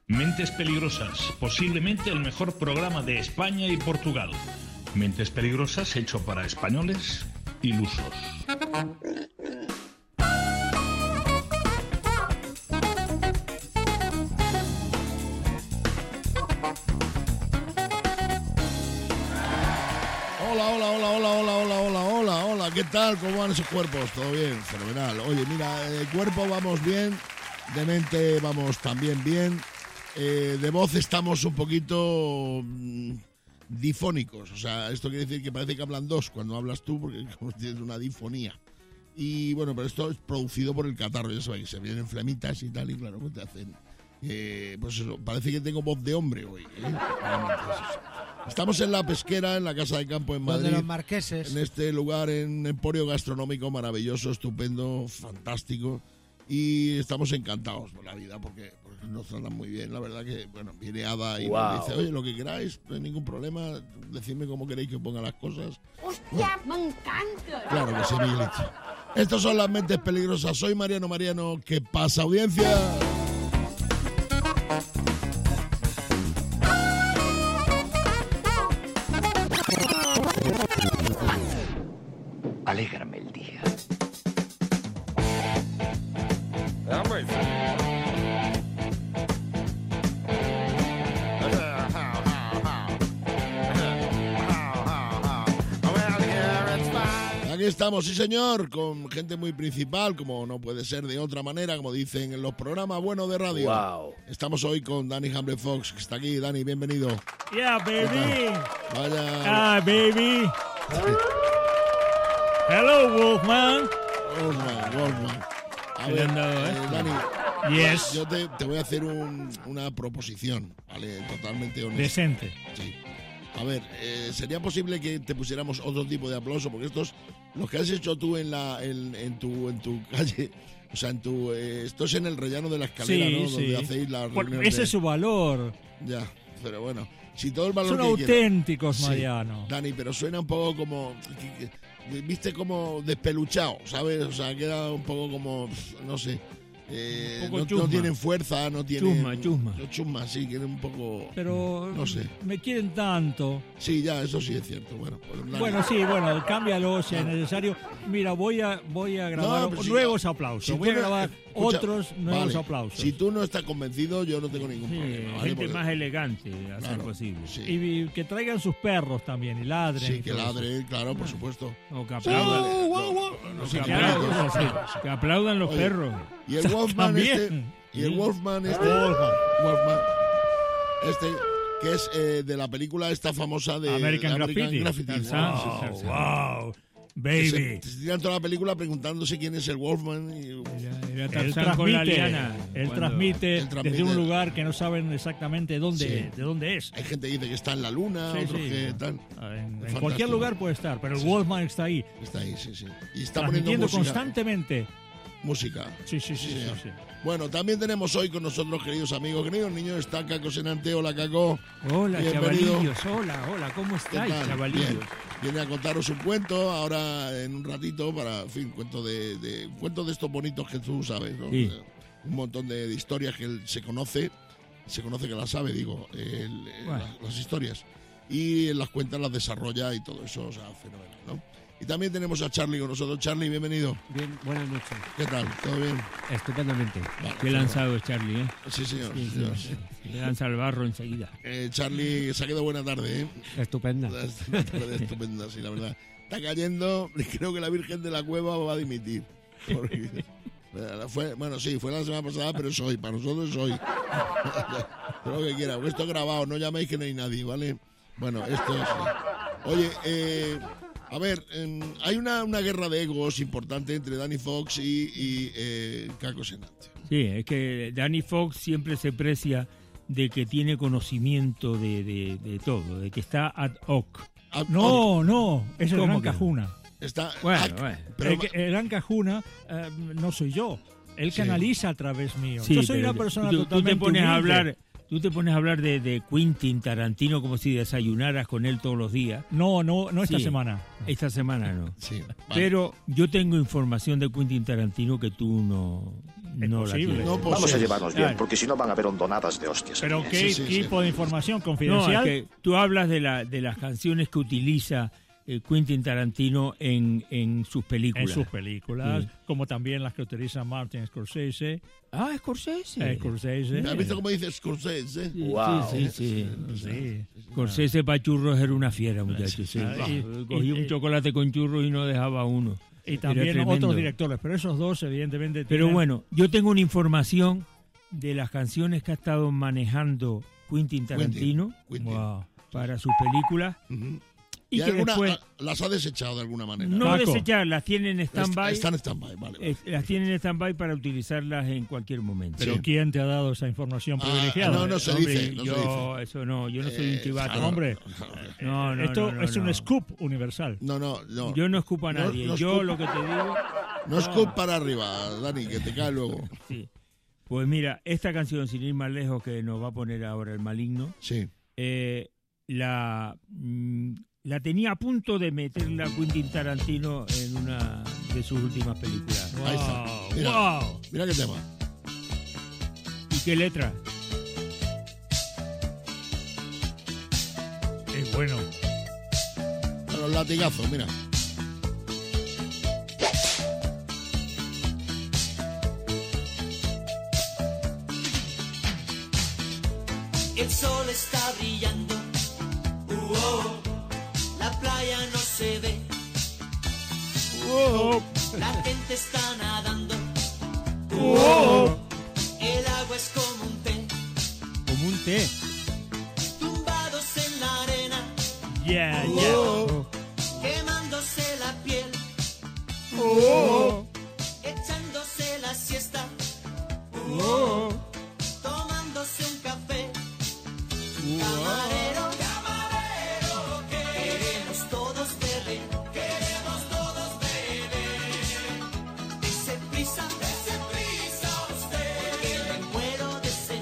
Mentes Peligrosas, posiblemente el mejor programa de España y Portugal. Mentes Peligrosas hecho para españoles ilusos. Hola, ¿qué tal? ¿Cómo van esos cuerpos? ¿Todo bien? Fenomenal. Oye, mira, de cuerpo vamos bien, de mente vamos también bien, de voz estamos un poquito difónicos, o sea, esto quiere decir que parece que hablan dos cuando hablas tú, porque tienes una difonía. Y bueno, pero esto es producido por el catarro, ya sabéis, se vienen flemitas y tal, y claro, pues te hacen... pues eso, parece que tengo voz de hombre hoy, Estamos en La Pesquera, en la Casa de Campo en Madrid. De los marqueses. En este lugar, en un emporio gastronómico maravilloso, estupendo, fantástico. Y estamos encantados por la vida porque nos tratan muy bien. La verdad que, bueno, viene Ada y nos dice, oye, lo que queráis, no hay ningún problema, decidme cómo queréis que ponga las cosas. ¡Hostia, me encanta! Claro que sí, Miguelito. Estos son las Mentes Peligrosas. Soy Mariano. ¿Qué pasa, audiencia? Alégrame el día. Aquí estamos, sí señor, con gente muy principal, como no puede ser de otra manera, como dicen en los programas buenos de radio. Wow. Estamos hoy con Danny Hambre Fox, que está aquí. Danny, bienvenido. Yeah, baby. Vaya. Ah, baby. Hello, Wolfman. Wolfman. A ver, Dani, Yes. yo te voy a hacer una proposición, ¿vale? Totalmente honesta. Decente. Sí. A ver, ¿sería posible que te pusiéramos otro tipo de aplauso? Porque estos, los que has hecho tú en tu calle, o sea, esto es en el rellano de la escalera, Sí, ¿no? sí. Donde hacéis la reunión. Ese es su valor. Ya, pero bueno, si todo el valor Son que auténticos, quieras. Mariano. Sí, Dani, pero suena un poco como, viste, como despeluchado, ¿sabes? O sea, queda un poco como, no sé. Un poco No chusma. tienen fuerza, no tienen... Chusma. Chusma, sí, quieren un poco... Pero no sé. me quieren tanto. Sí, ya, eso sí es cierto. Bueno, Cámbialo si es necesario. Mira, voy a grabar pero si nuevos no- aplausos. si Voy a tú no- grabar escucha, otros nuevos vale, aplausos. Si tú no estás convencido, yo no tengo ningún problema. ¿vale? Gente Porque- más elegante, a ser Claro, posible. sí. Y que traigan sus perros también y ladren. Sí, y que todo eso. ladre, claro, por supuesto. O que aplaudan, Sí, que aplaudan, que aplaudan los Oye, perros. Y el Wolfman También. Wolfman que es de la película esta famosa de American Graffiti. Tarzán, sí, Wow, Tarzán. wow, Que baby. se tiran toda la película preguntándose quién es el Wolfman. Era Él Tarzán con la transmite, liana. él Cuando- transmite Él transmite- desde un lugar que no saben exactamente Sí. de dónde es. Hay gente que dice que está en la luna, Sí, otros sí. que tal. En Fantástico. cualquier lugar puede estar, pero el Sí. Wolfman está ahí, Está ahí, sí. Y está poniendo transmitiendo música. constantemente. Música. Sí. señor. Bueno, también tenemos hoy con nosotros, queridos amigos, queridos niños, está Caco Senante. Hola, Caco. Hola, Bienvenido. chavalillos. Hola, ¿cómo ¿Qué estáis, tal? chavalillos? Bien. Viene a contaros un cuento ahora en un ratito para, en fin, un cuento de estos bonitos que tú sabes, ¿no? Sí. Un montón de historias que él se conoce que las sabe, digo, Bueno. las historias. Y en las cuentas las desarrolla y todo eso, o sea, fenomenal, ¿no? Y también tenemos a Charlie con nosotros. Charlie, bienvenido. Bien, buenas noches. ¿Qué tal? ¿Todo bien? Estupendamente. Vale, Qué lanzado es Charlie, ¿eh? Sí, señor. Sí, señor. sí. Le lanza el barro enseguida. Charlie, se ha quedado buena tarde, ¿eh? Estupenda. Una tarde estupenda, sí, la verdad. Está cayendo, creo que la Virgen de la Cueva va a dimitir. Porque fue la semana pasada, pero es hoy. Para nosotros es hoy. Todo lo que quiera, porque esto es grabado, no llaméis que no hay nadie, ¿vale? Bueno, esto es... Oye, a ver, hay una guerra de egos importante entre Danny Fox y Caco Senante. Sí, es que Danny Fox siempre se precia de que tiene conocimiento de todo, de que está ad hoc. No, es el ¿Cómo Gran que no? Cajuna. Está, Bueno. pero, El Gran Cajuna no soy yo. Él Sí. canaliza a través mío. Sí, yo soy pero una persona tú te totalmente pones a humilde. hablar, tú te pones a hablar de Quentin Tarantino como si desayunaras con él todos los días. No esta Sí. semana. Esta semana no. sí, vale. Pero yo tengo información de Quentin Tarantino que tú no no la posible. tiene. No Vamos a posees. llevarnos bien, Claro. porque si no van a haber hondonadas de hostias. Pero aquí. ¿qué Sí, tipo de información No, confidencial? es que tú hablas de las canciones que utiliza Quentin Tarantino en sus películas. en sus películas, Sí. como también las que utiliza Martin Scorsese. Ah, Scorsese. Scorsese. ¿Has visto cómo dice Scorsese? Sí, Wow. sí, sí. Sí. Scorsese para churros era una fiera, muchachos. Sí. Ah, y- Cogía un chocolate con churros y no dejaba uno. Y Era también tremendo. otros directores, pero esos dos evidentemente Pero tienen- bueno, yo tengo una información de las canciones que ha estado manejando Quentin Tarantino Quentin. Wow. para sus películas Ujú. y que alguna, después las ha desechado de alguna manera. no Paco. desechar, las tienen en stand-by. Están en stand-by, vale. Las tienen en stand-by para utilizarlas en cualquier momento. Pero Sí. ¿quién te ha dado esa información Ah, privilegiada? no, no se Hombre, dice, no se yo, dice. eso no, yo no soy un chivato. claro. Hombre, No, no, esto no, es no. un scoop universal. No, no, no. Yo no escupo a No, nadie. no Yo escupo. lo que te digo, No scoop para arriba, Dani, que te cae luego. sí. Pues mira, esta canción, sin ir más lejos, que nos va a poner ahora el maligno, Sí. la tenía a punto de meterla Quentin Tarantino en una de sus últimas películas. Ahí está. Wow, Mira, wow. mira qué tema. ¿Y qué letra? Es bueno. A los latigazos, mira. El sol está brillando, la playa no se ve, la gente está nadando, el agua es como un té, Como un té. tumbados en la arena, Yeah, quemándose la piel, echándose la siesta, tomándose un café. Camarero, camarero, queremos todos beber, Dese prisa usted, porque me muero de sed,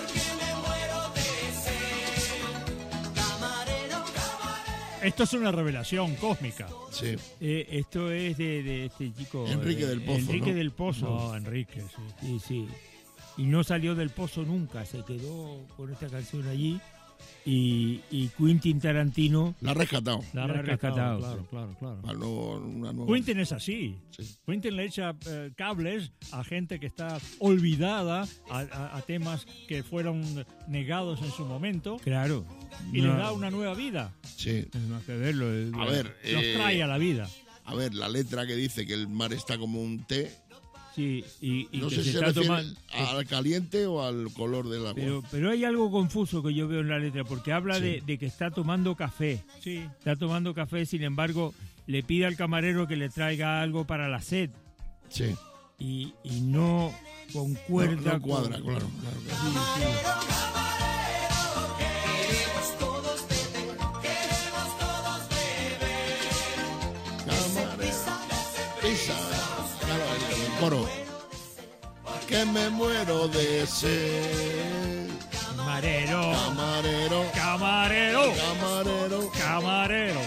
Camarero, Esto es una revelación cósmica. Sí. Esto es de este chico. Enrique del Pozo, Enrique ¿no? del Pozo. No, Enrique, sí. Sí, sí. Y no salió del pozo nunca, se quedó con esta canción allí. Y Quentin Tarantino, La ha rescatado. La ha La ha rescatado, rescatado, claro. Para una nueva. Quentin es así. Sí. Quentin le echa cables a gente que está olvidada, a temas que fueron negados en su momento, claro. y no, le da una nueva vida. Sí. es más que verlo. A ver, Los trae a la vida. a ver, la letra que dice que el mar está como un té, Sí, y no que sé si se se está refiere tomando. al caliente o al color del agua. Pero hay algo confuso que yo veo en la letra, porque habla Sí. de que está tomando café. Sí. Está tomando café, sin embargo, le pide al camarero que le traiga algo para la sed. Sí. Y no concuerda No cuadra, con... claro. queremos todos beber, Pisa. Claro, el coro. Que me muero de sed. Camarero, Camarero. Camarero, Camarero. camarero.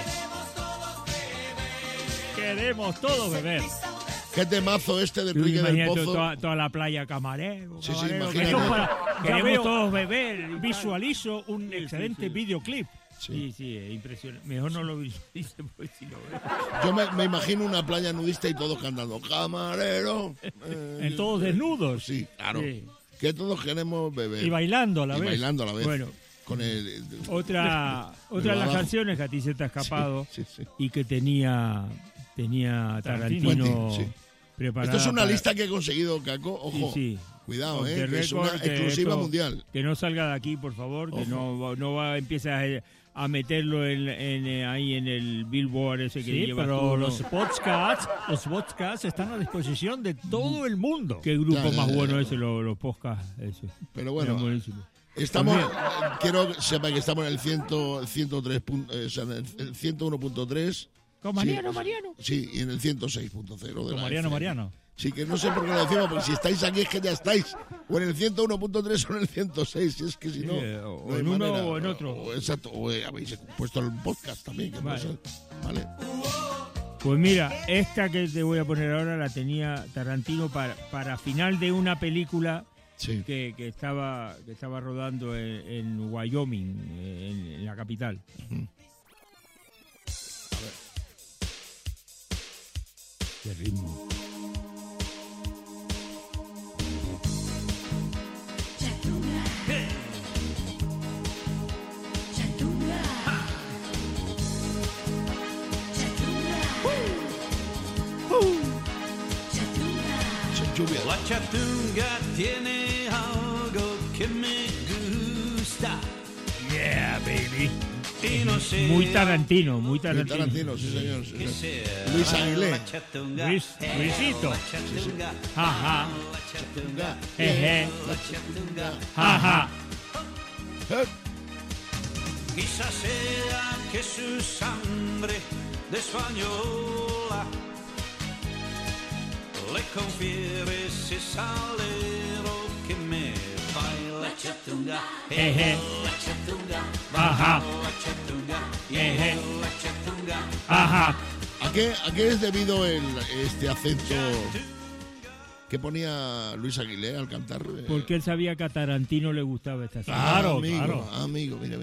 Queremos todos beber. Qué temazo este de tú Enrique del imagínate Pozo. toda la playa, camarero, Sí, sí, camarero, imagínate. Esto queremos, para, ya queremos veo, todos beber. y tal. visualizo un excelente videoclip. Sí, sí, es impresionante. Mejor no lo visualice, porque si lo veo. Yo me imagino una playa nudista y todos cantando camarero. En todos desnudos. Sí, claro. Sí. Que todos queremos beber. Y bailando a la Y vez. bailando a la vez. Bueno. Con el. Otra de las abajo. canciones que a ti se te ha escapado Sí, sí. y que tenía Tarantino Quentin, sí. preparada. Esto es una para- lista que he conseguido, Caco. Ojo. Sí, sí. Cuidado, Con The que es una Record, que exclusiva esto- mundial. Que no salga de aquí, por favor, que Ojo. no empiece a meterlo ahí en el Billboard ese que Sí, llevas pero tú, ¿no? los podcasts están a disposición de todo el mundo. Qué grupo Ya, más ya, bueno ya. ese, los podcasts. Eso. Pero bueno, Eran buenísimos. estamos. Pues Quiero que sepa que estamos en el 103. O sea, en el 101.3. Con Mariano. Sí, y en el 106.0. de Con la Mariano, FM. Mariano. Sí, que no sé por qué lo decimos, porque si estáis aquí es que ya estáis. O en el 101.3 o en el 106, si es que si no. o no hay en uno manera. o en otro. Exacto, o habéis puesto el podcast también, que Vale. puede ser. Vale. Pues mira, esta que te voy a poner ahora la tenía Tarantino para final de una película Sí. que estaba rodando en Wyoming, en la capital. Qué ritmo. Lluvia. La chatunga tiene algo que me gusta. Yeah, baby. Y no sé Muy Tarantino, muy Muy Tarantino. Tarantino, sí, señor. sí, qué sí. sea. Luis Aguilé. La chatunga, Luisito. la chatunga, Ajá, la chatunga, jeje, la chatunga. ajá. Eh, Quizás sea que su sangre de española le confiere ese salero que me baila chatunga, Jeje. la chatunga, Ajá. la chatunga, Jeje. la chatunga. Ajá. ¿A qué es debido este acento que ponía Luis Aguilé al cantar? Porque él sabía que a Tarantino le gustaba esta serie. Claro, amigo, claro. amigo, mira.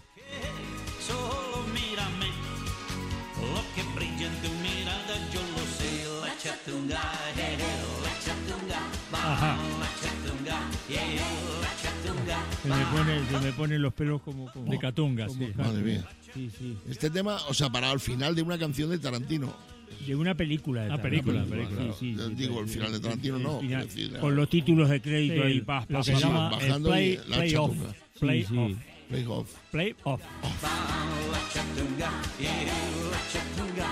Solo mírame, lo que brilla en tu mirada yo lo sé. La chatunga, la chatunga, Ajá. la chatunga, la chatunga. Se me ponen los pelos como De Catunga, como sí. Catunga. Madre mía. Sí, sí. Este tema, o sea, para el final de una canción de Tarantino. De una película. De Una Tarantino. película. Claro. Sí, Yo sí, digo, el final de Tarantino el no, final, quiero decir, con los títulos de crédito Sí, ahí, lo paz, que paz, se sí, paz. llama el bajando y la play off. chatunga. Play Sí, sí. off. Play off. Play off. La chatunga, la chatunga,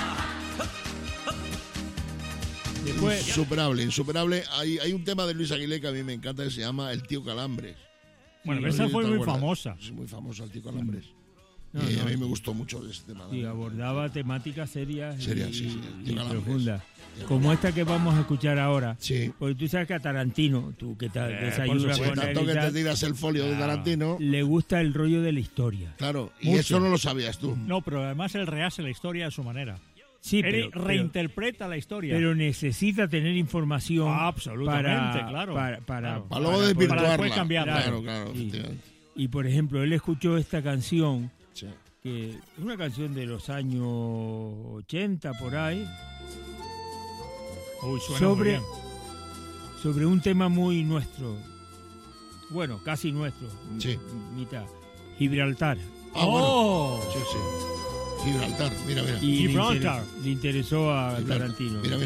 Después, Insuperable. Hay un tema de Luis Aguilé que a mí me encanta que se llama El Tío Calambres. Bueno, No sé esa si fue te muy acuerdas. famosa. Es muy famoso el Tío Calambres. No, Y no, a mí me sí. gustó mucho ese tema. sí, abordaba temáticas serias Serias, y, sí, sí, y Tío Calambres. profundas. Como esta que vamos a escuchar ahora. Sí. Porque tú sabes que a Tarantino, tú que tal, por desayunas supuesto. con él Tanto y que te tal, tiras el folio de Tarantino. le gusta el rollo de la historia. Claro, y Mucho. eso no lo sabías tú. No, pero además él rehace la historia a su manera. Sí, Él pero reinterpreta la historia. pero necesita tener información Absolutamente, claro. para Claro. Para luego poder- desvirtuarla. para después cambiarla. Claro, Sí. efectivamente. Y por ejemplo, él escuchó esta canción, Sí. que es una canción de los años 80 por ahí, Uy, suena sobre- muy bien. sobre un tema muy nuestro. Bueno, casi nuestro. Sí. Mitad. Gibraltar. Ah, bueno. ¡Oh! Sí, sí. Gibraltar, mira. Y Gibraltar. le interesó a Gibraltar. Tarantino. Mira.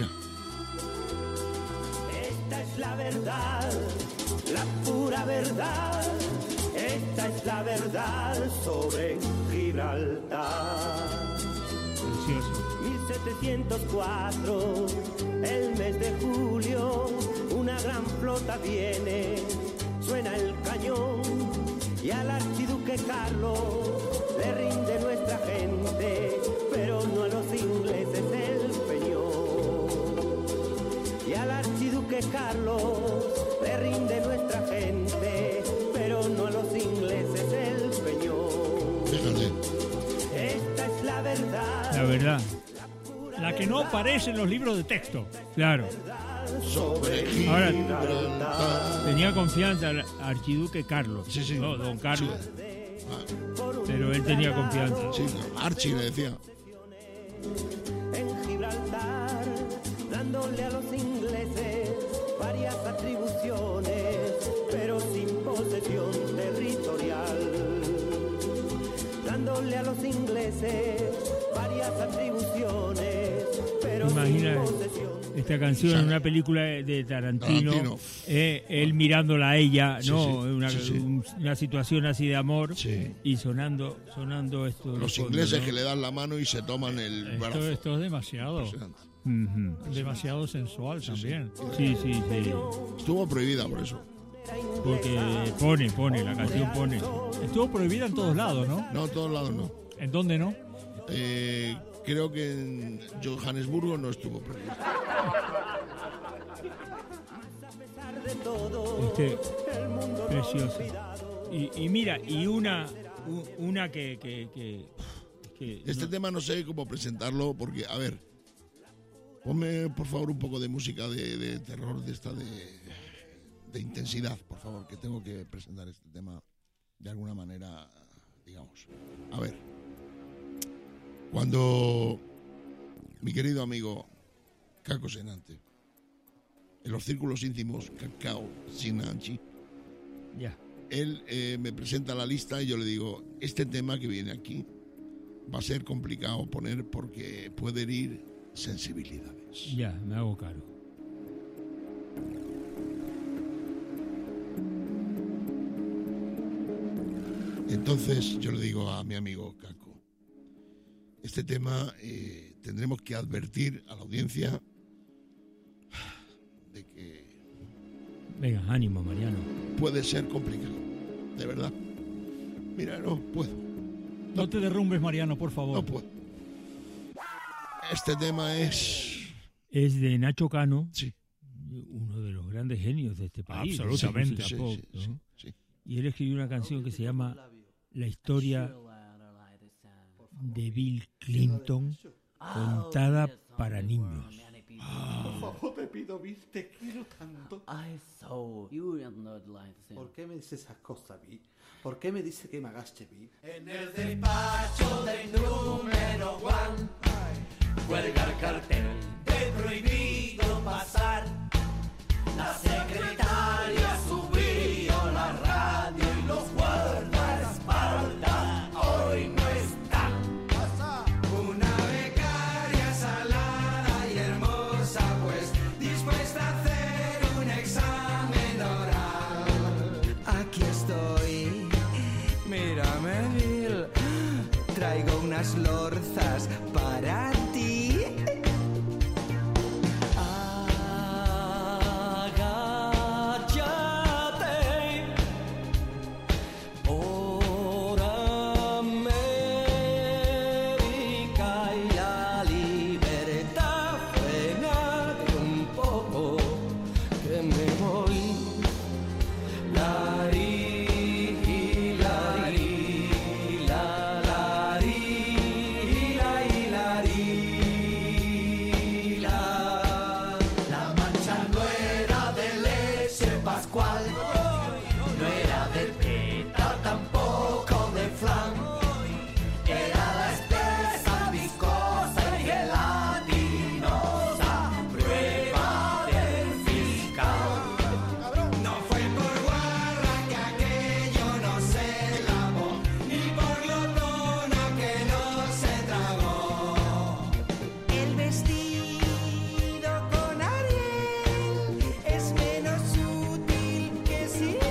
Esta es la verdad, la pura verdad. Esta es la verdad sobre Gibraltar. Precioso. 1704, el mes de julio, una gran flota viene, suena el cañón y al archiduque Carlos le rinde nuestra gente, pero no a los ingleses el peñón. Y al archiduque Carlos le rinde nuestra gente, pero no a los ingleses el peñón. Fíjate. Esta es la verdad. La verdad. La que no aparece en los libros de texto. Claro. Sobre Ahora- Gibraltar. Tenía confianza al archiduque Carlos. Sí. No, don Carlos. Ah, Pero él tenía confianza. sí, Archie le decía. En Gibraltar, dándole a los ingleses varias atribuciones, pero sin posesión territorial. Dándole a los ingleses varias atribuciones, pero Imagina sin posesión. esta canción en una película de Tarantino, Tarantino. Él mirándola a ella, Sí, ¿no? sí, Una, sí. una situación así de amor Sí. y sonando esto. de Los fondo, ingleses ¿no? que le dan la mano y se toman el brazo. Esto es demasiado. Impresionante. Ujú. Demasiado sensual también. Sí. Estuvo prohibida por eso. Porque pone, la canción pone. Estuvo prohibida en todos lados, ¿no? No, en todos lados no. ¿En dónde no? Creo que en Johannesburgo no estuvo prohibida. Precioso. Y mira, y una que Este tema no sé cómo presentarlo porque, a ver, Ponme, por favor, un poco de música de terror, de esta de intensidad, por favor, que tengo que presentar este tema de alguna manera, digamos. A ver, cuando mi querido amigo Caco Senante, en los círculos íntimos, Cacao Sinanchi, Ya. él me presenta la lista y yo le digo, este tema que viene aquí va a ser complicado poner porque puede herir sensibilidades. Ya, me hago cargo. Entonces yo le digo a mi amigo Caco, este tema tendremos que advertir a la audiencia de que Venga, ánimo, Mariano. puede ser complicado, de verdad. Mira, no puedo, No te derrumbes, Mariano, por favor. no puedo. Este tema es... Es de Nacho Cano, Sí, uno de los grandes genios de este país. Absolutamente. de música pop, sí, ¿no? sí. Y él escribió una canción que se llama La historia de Bill Clinton contada para niños. Por favor, te pido, Bill, te quiero tanto. ¿Por qué me dices esas cosas, Bill? ¿Por qué me dice que me agache, Bill? En el despacho del número one cuelga el cartel de prohibido pasar. La secretaria subió la radio y los guardaespaldas hoy no están. Una becaria salada y hermosa, pues dispuesta a hacer un examen oral. Aquí estoy, mírame, Bill. Traigo unas lorzas para ti. Agáchate por América y la libertad. Frenate un poco que me voy. La mancha no era de leche pascual, no era de peta, tampoco de flan. Era la espesa, viscosa y gelatinosa prueba del fiscal. No fue por guarra que aquello no se lavó, ni por glotona que no se tragó. El vestido con Ariel es menos útil que sin él.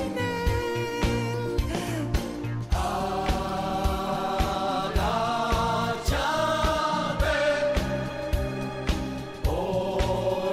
Agáchate por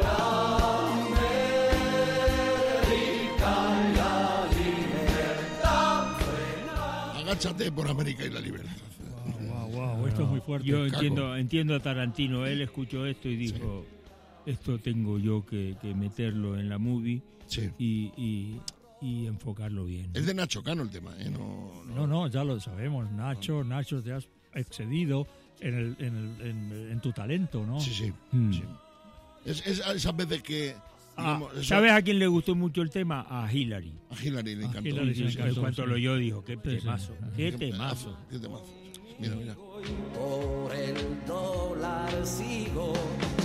América y la libertad. Agáchate por América y la libertad. Wow, esto es muy fuerte. Yo Caco. entiendo a Tarantino. Él escuchó esto y dijo, esto tengo yo que meterlo en la movie Sí. y enfocarlo bien. Es de Nacho Cano el tema, ¿eh? No, ya lo sabemos. Nacho, te has excedido en tu talento, ¿no? Sí, sí. Mm. sí. Es esas veces que... digamos, eso- ¿Sabes a quién le gustó mucho el tema? A Hillary. A Hillary le encantó. Hillary sí, En encantó, cuanto sí. lo oyó dijo, qué Sí, temazo, sí. qué temazo. Qué temazo. Mira, mira. Por el dólar sigo.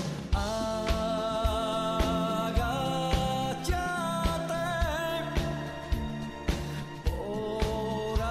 Agáchate por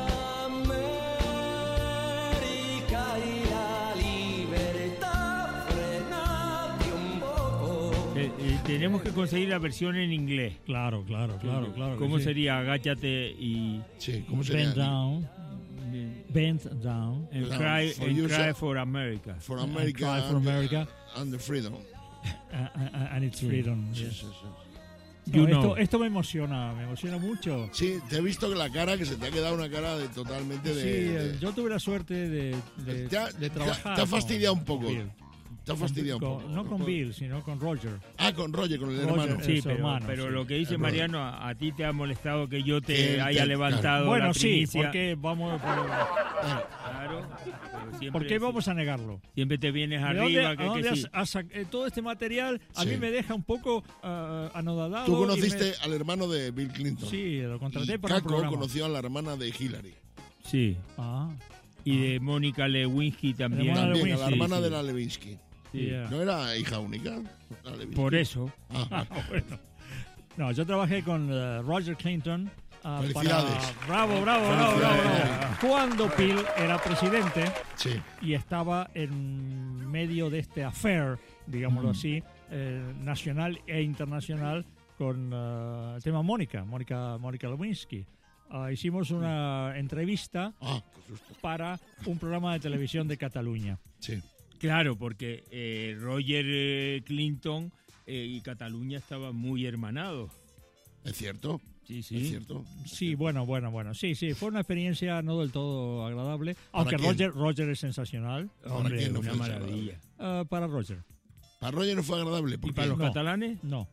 América y la libertad. Frenate un poco. Tenemos que conseguir la versión en inglés. Claro. ¿Cómo que sí. sería Agáchate y Sí, ¿cómo sería? Bend down. Bend down. and Down cry, for and you, cry sir. for America? For America, Cry for America. and the freedom. And it's freedom. Sí, yes. sí, sí. You No, know. esto me emociona mucho. Sí, te he visto que la cara, que se te ha quedado una cara de totalmente de... Yo tuve la suerte de trabajar. Te ha fastidiado con- un poco. con Bill. Te ha fastidiado un Con- poco. no con Bill, sino con Roger. Ah, con Roger, con el Roger, hermano. Sí, su pero, hermano, pero sí. lo que dice El Mariano, a ti te ha molestado que yo Que te él haya te- levantado Bueno, la sí, primicia. porque vamos... Claro, Claro. Pero siempre- ¿Por qué vamos a negarlo? Siempre te vienes ¿De arriba. dónde- a dónde que sí. todo este material a Sí. mí me deja un poco anodadado. Tú y conociste al hermano de Bill Clinton. Sí, lo contraté Y para un Caco programa. conoció a la hermana de Hillary. Sí. Ah, Y de Mónica Lewinsky también. Mónica También, a la Lewinsky, hermana sí. de la Lewinsky. Sí. yeah. ¿No era hija única? La Lewinsky. Por eso. Ah, Bueno. No, yo trabajé con Roger Clinton. Felicidades. Bravo. Felicidades. Cuando Bill era presidente sí. y estaba en medio de este affair, digámoslo así, nacional e internacional con el tema Mónica Lewinsky. Hicimos una entrevista Ah, qué susto. para un programa de televisión de Cataluña. Sí. Claro, porque Roger Clinton y Cataluña estaban muy hermanados. ¿Es cierto? Sí, ¿Es sí. cierto? Sí, bueno. Sí, fue una experiencia no del todo agradable, aunque quién? Roger es sensacional. ¿Para quién no una fue maravilla. Para Roger. Para Roger no fue agradable. ¿Y Porque para los No. catalanes? No.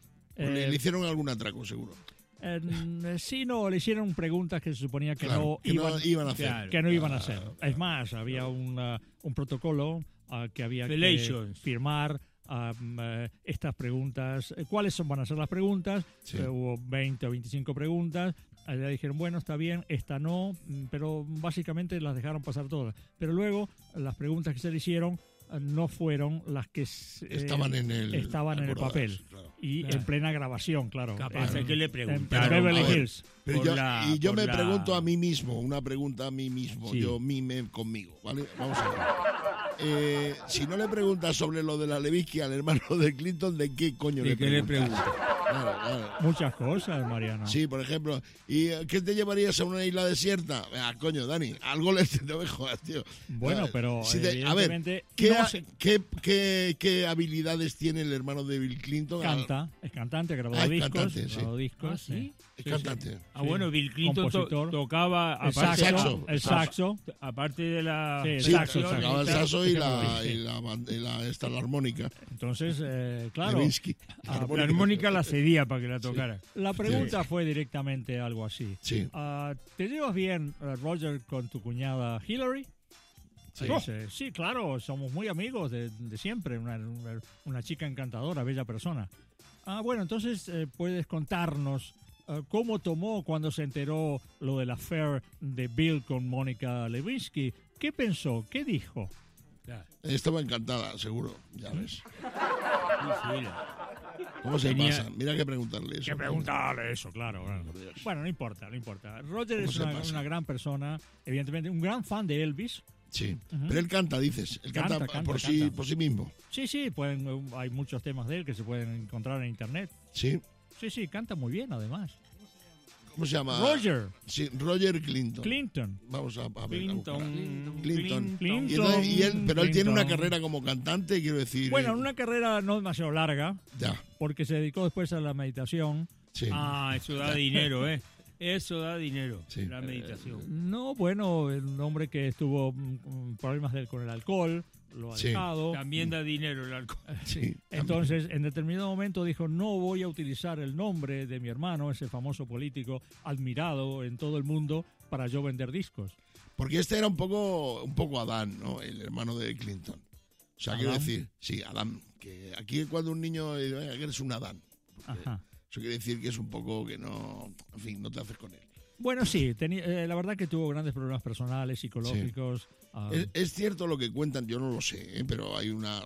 le hicieron algún atraco, seguro. Sí, no, le hicieron preguntas que se suponía que Claro, no iban a hacer. Claro. que no iban a hacer. Es más, había un protocolo que había que Relations. firmar estas preguntas. ¿Cuáles van a ser las preguntas? Sí. Hubo 20 o 25 preguntas. Le dijeron, bueno, está bien, esta no, pero básicamente las dejaron pasar todas. Pero luego las preguntas que se le hicieron no fueron las que estaban en el acordadas, papel. Claro. Y Claro. en plena grabación, claro. Capaz es que le en preguntaron. Beverly A ver, Hills. Pero Por yo, la- y yo por me la- pregunto a mí mismo, una pregunta a mí mismo, Sí. yo mime conmigo, ¿vale? Vamos a ver. Si no le preguntas sobre lo de la Lewinsky al hermano de Clinton, ¿de qué coño ¿De le qué le preguntas? preguntas? Claro. Muchas cosas, Mariano. Sí, por ejemplo, ¿y qué te llevarías a una isla desierta? Coño, Dani, algo le te me jodas, tío. Bueno, pero a ver, evidentemente ¿qué, no se- qué habilidades tiene el hermano de Bill Clinton? canta, es cantante, grabó es discos. cantante, sí. Grabó discos, Ah, ¿sí? Es cantante. Ah, bueno, Bill Clinton Compositor. tocaba El aparte, saxo, el saxo. aparte de la Sí, el Sí, saxo, el tocaba el saxo. saxo y Sí. la armónica. Entonces, claro, Lewinsky. La armónica la cedía para que la tocara. la pregunta fue directamente algo así. Sí. ¿Te llevas bien, Roger, con tu cuñada Hillary? Sí. Dice, sí, claro, somos muy amigos de siempre, una chica encantadora, bella persona. Bueno, entonces puedes contarnos cómo tomó cuando se enteró lo del affair de Bill con Mónica Lewinsky. ¿Qué pensó? ¿Qué dijo? Estaba encantada, seguro, ya ves. Sí, ¿Cómo se Tenía- pasa? Mira que preguntarle eso. Que preguntarle eso, claro. Bueno, no importa. Roger es se pasa? una gran persona, evidentemente, un gran fan de Elvis. Sí, Ujú. pero él canta, dices. Él canta, Canta, por canta. sí mismo. Sí, hay muchos temas de él que se pueden encontrar en internet. Sí. Sí, canta muy bien, además. ¿Cómo se llama? Roger Sí, Roger Clinton. Clinton. Vamos a ver. a buscar. Clinton. Clinton. Clinton. Pero él tiene una Clinton. carrera como cantante, quiero decir. Bueno, una carrera no demasiado larga, Ya, porque se dedicó después a la meditación. sí. Ah, eso da dinero, ¿eh? Eso da dinero, Sí. la meditación. No, bueno, un hombre que estuvo problemas con el alcohol, lo ha Sí. dejado. También da dinero el alcohol. Sí, Entonces, en determinado momento dijo, no voy a utilizar el nombre de mi hermano, ese famoso político admirado en todo el mundo, para yo vender discos. porque este era un poco Adán, ¿no? El hermano de Clinton. O sea, quiero ¿Adán? decir, sí, Adán. Que aquí cuando un niño dice, "Venga, que eres un Adán". Porque Ajá. eso quiere decir que es un poco que no, en fin, no te haces con él. Bueno, sí, la verdad que tuvo grandes problemas personales, psicológicos. Es cierto lo que cuentan, yo no lo sé, pero hay una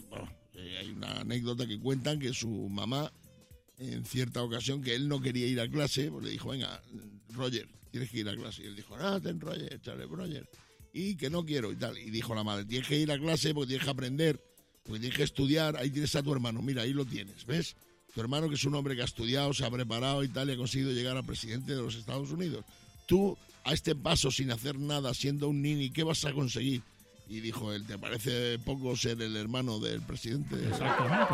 anécdota que cuentan que su mamá, en cierta ocasión, que él no quería ir a clase, pues le dijo, venga, Roger, tienes que ir a clase. Y él dijo, ten Roger, chale, Roger. Y que no quiero y tal. Y dijo la madre, tienes que ir a clase porque tienes que aprender, porque tienes que estudiar, ahí tienes a tu hermano, mira, ahí lo tienes, ¿ves? Tu hermano, que es un hombre que ha estudiado, se ha preparado y tal, y ha conseguido llegar a presidente de los Estados Unidos. Tú, a este paso, sin hacer nada, siendo un nini, ¿qué vas a conseguir? Y dijo él, ¿te parece poco ser el hermano del presidente? Exactamente.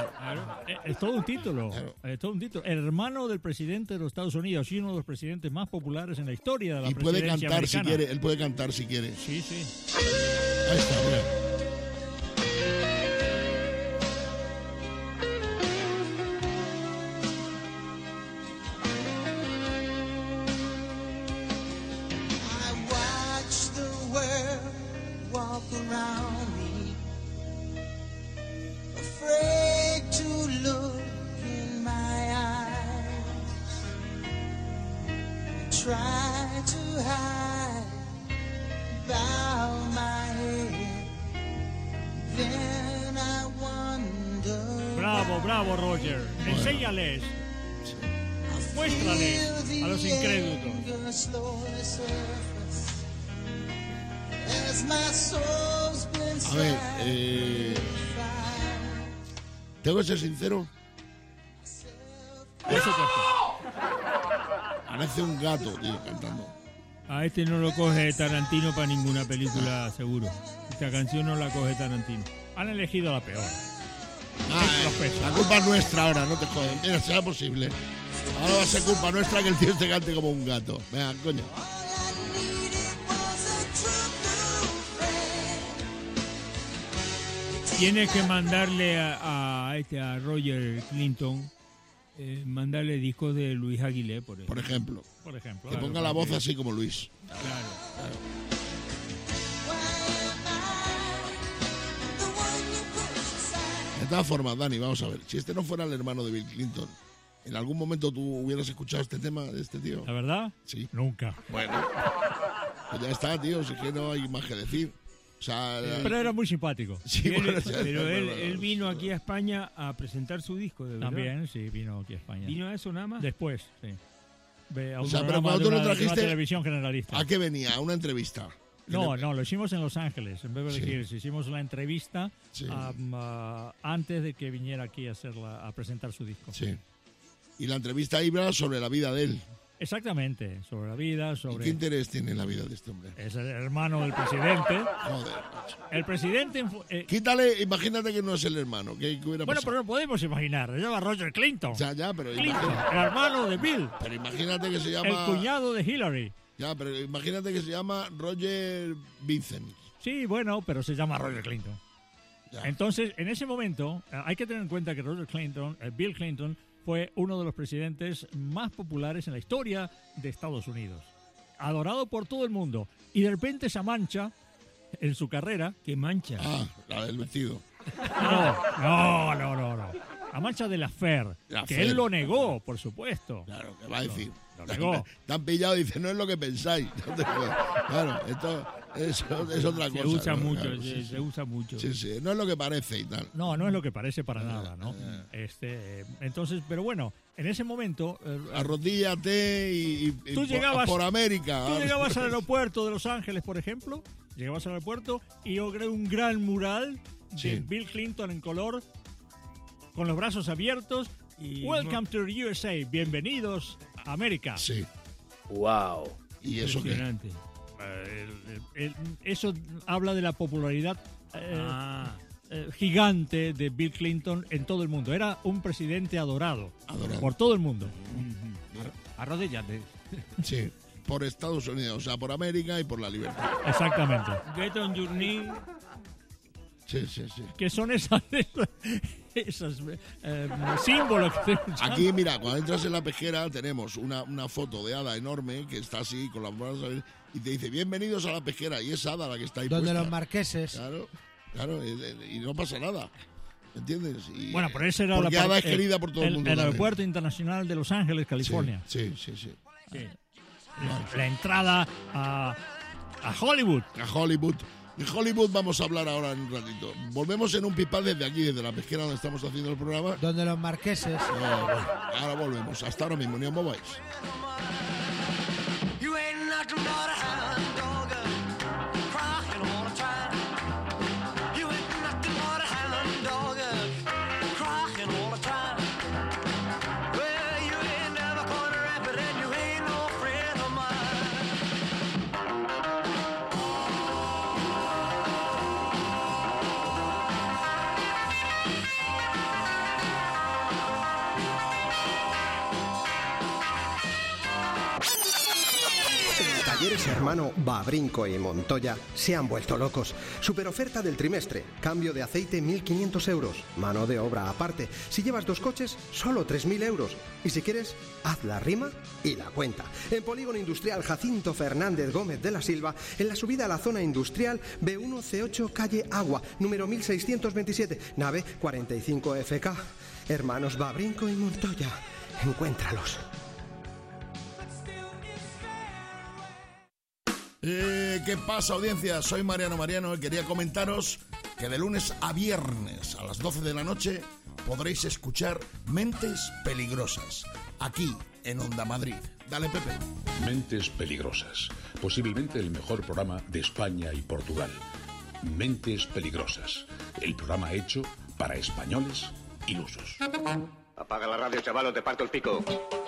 Es todo un título. Claro. Es todo un título. El hermano del presidente de los Estados Unidos y uno de los presidentes más populares en la historia de la Y puede presidencia cantar si americana. quiere, él puede cantar si quiere. Sí, sí. Ahí está, mira. I watch the world bravo, Roger. Enséñales. Muéstrales a los incrédulos. A ver, ¿tengo que ser sincero? Por supuesto. Parece un gato, tío, cantando. A este no lo coge Tarantino para ninguna película, seguro. Esta canción no la coge Tarantino. Han elegido la peor. La culpa es nuestra ahora, no te joden. Mira, será posible. Ahora va a ser culpa nuestra que el tío este cante como un gato. Venga, coño. Tienes que mandarle a Roger Clinton, mandarle discos de Luis Aguilé, por ejemplo. Por ejemplo. Que ponga la voz así como Luis. Claro. De todas formas, Dani, vamos a ver. Si este no fuera el hermano de Bill Clinton, ¿en algún momento tú hubieras escuchado este tema de este tío? ¿La verdad? Sí. Nunca. Bueno. Pues ya está, tío. Si es que no hay más que decir. O sea, pero era muy simpático. Sí, bueno, pero él vino aquí a España a presentar su disco, ¿de verdad? También, sí, vino aquí a España. ¿Vino a eso nada más? Después, sí. O sea, pero cuando tú lo trajiste, de una televisión generalista. ¿A qué venía? ¿A una entrevista? No, lo hicimos en Los Ángeles, en Beverly Hills. Hicimos la entrevista antes de que viniera aquí a presentar su disco. Sí. Y la entrevista iba sobre la vida de él. Exactamente, sobre la vida, sobre... ¿Y qué interés tiene la vida de este hombre? Es el hermano del presidente. Joder, macho. El presidente... Quítale, imagínate que no es el hermano. ¿Qué hubiera pasado? Pero no podemos imaginar. Se llama Roger Clinton. Ya, pero... Clinton, el hermano de Bill. Pero imagínate que se llama... El cuñado de Hillary. Ya, pero imagínate que se llama Roger Vincent. Sí, bueno, pero se llama Roger Clinton. Ya. Entonces, en ese momento, hay que tener en cuenta que Bill Clinton, fue uno de los presidentes más populares en la historia de Estados Unidos. Adorado por todo el mundo. Y de repente esa mancha en su carrera... ¿Qué mancha? Ah, la del vestido. No. La mancha de la Fer. Que él lo negó, por supuesto. Claro, ¿qué va a decir? Lo negó. Te han pillado y dicen, no es lo que pensáis. Claro, esto es otra cosa. Se usa ¿no? mucho, Claro, se usa mucho. Sí, no es lo que parece y tal. No es lo que parece para nada, ¿no? Entonces, pero bueno, en ese momento... Arrodíllate y tú llegabas, por América. Tú llegabas al aeropuerto de Los Ángeles, por ejemplo, llegabas al aeropuerto y yo creo un gran mural de Bill Clinton en color, con los brazos abiertos. Y Welcome to the USA, bienvenidos a América. Sí. Wow. ¿Y eso qué? Eso habla de la popularidad gigante de Bill Clinton en todo el mundo. Era un presidente adorado. Por todo el mundo. Arrodíllate. Sí, por Estados Unidos, o sea, por América y por la libertad. Exactamente. Get on your knee. Sí. Que son esos símbolos que tenemos. Aquí, mira, cuando entras en la pesquera tenemos una foto de Ada enorme que está así con las manos abiertas y te dice bienvenidos a la pesquera y es Ada la que está ahí donde puesta. los marqueses. Claro, y no pasa nada. ¿Entiendes? Y, bueno, pero ese era porque Ada es querida por todo el mundo. El aeropuerto internacional de Los Ángeles, California. Sí. La entrada a Hollywood. De Hollywood vamos a hablar ahora en un ratito. Volvemos en un pipa desde aquí, desde la pesquera donde estamos haciendo el programa. Donde los marqueses. Ahora volvemos. Hasta ahora mismo, ni os mováis. Talleres Hermano Babrinco y Montoya se han vuelto locos. Superoferta del trimestre. Cambio de aceite 1.500 euros. Mano de obra aparte. Si llevas 2 coches, solo 3.000 euros. Y si quieres, haz la rima y la cuenta. En Polígono Industrial Jacinto Fernández Gómez de la Silva, en la subida a la zona industrial B1C8 Calle Agua, número 1627, nave 45FK. Hermanos Babrinco y Montoya. Encuéntralos. ¿Qué pasa, audiencia? Soy Mariano y quería comentaros que de lunes a viernes a las 12 de la noche podréis escuchar Mentes Peligrosas, aquí en Onda Madrid. Dale, Pepe. Mentes Peligrosas, posiblemente el mejor programa de España y Portugal. Mentes Peligrosas, el programa hecho para españoles ilusos. Apaga la radio, chaval, o te parto el pico.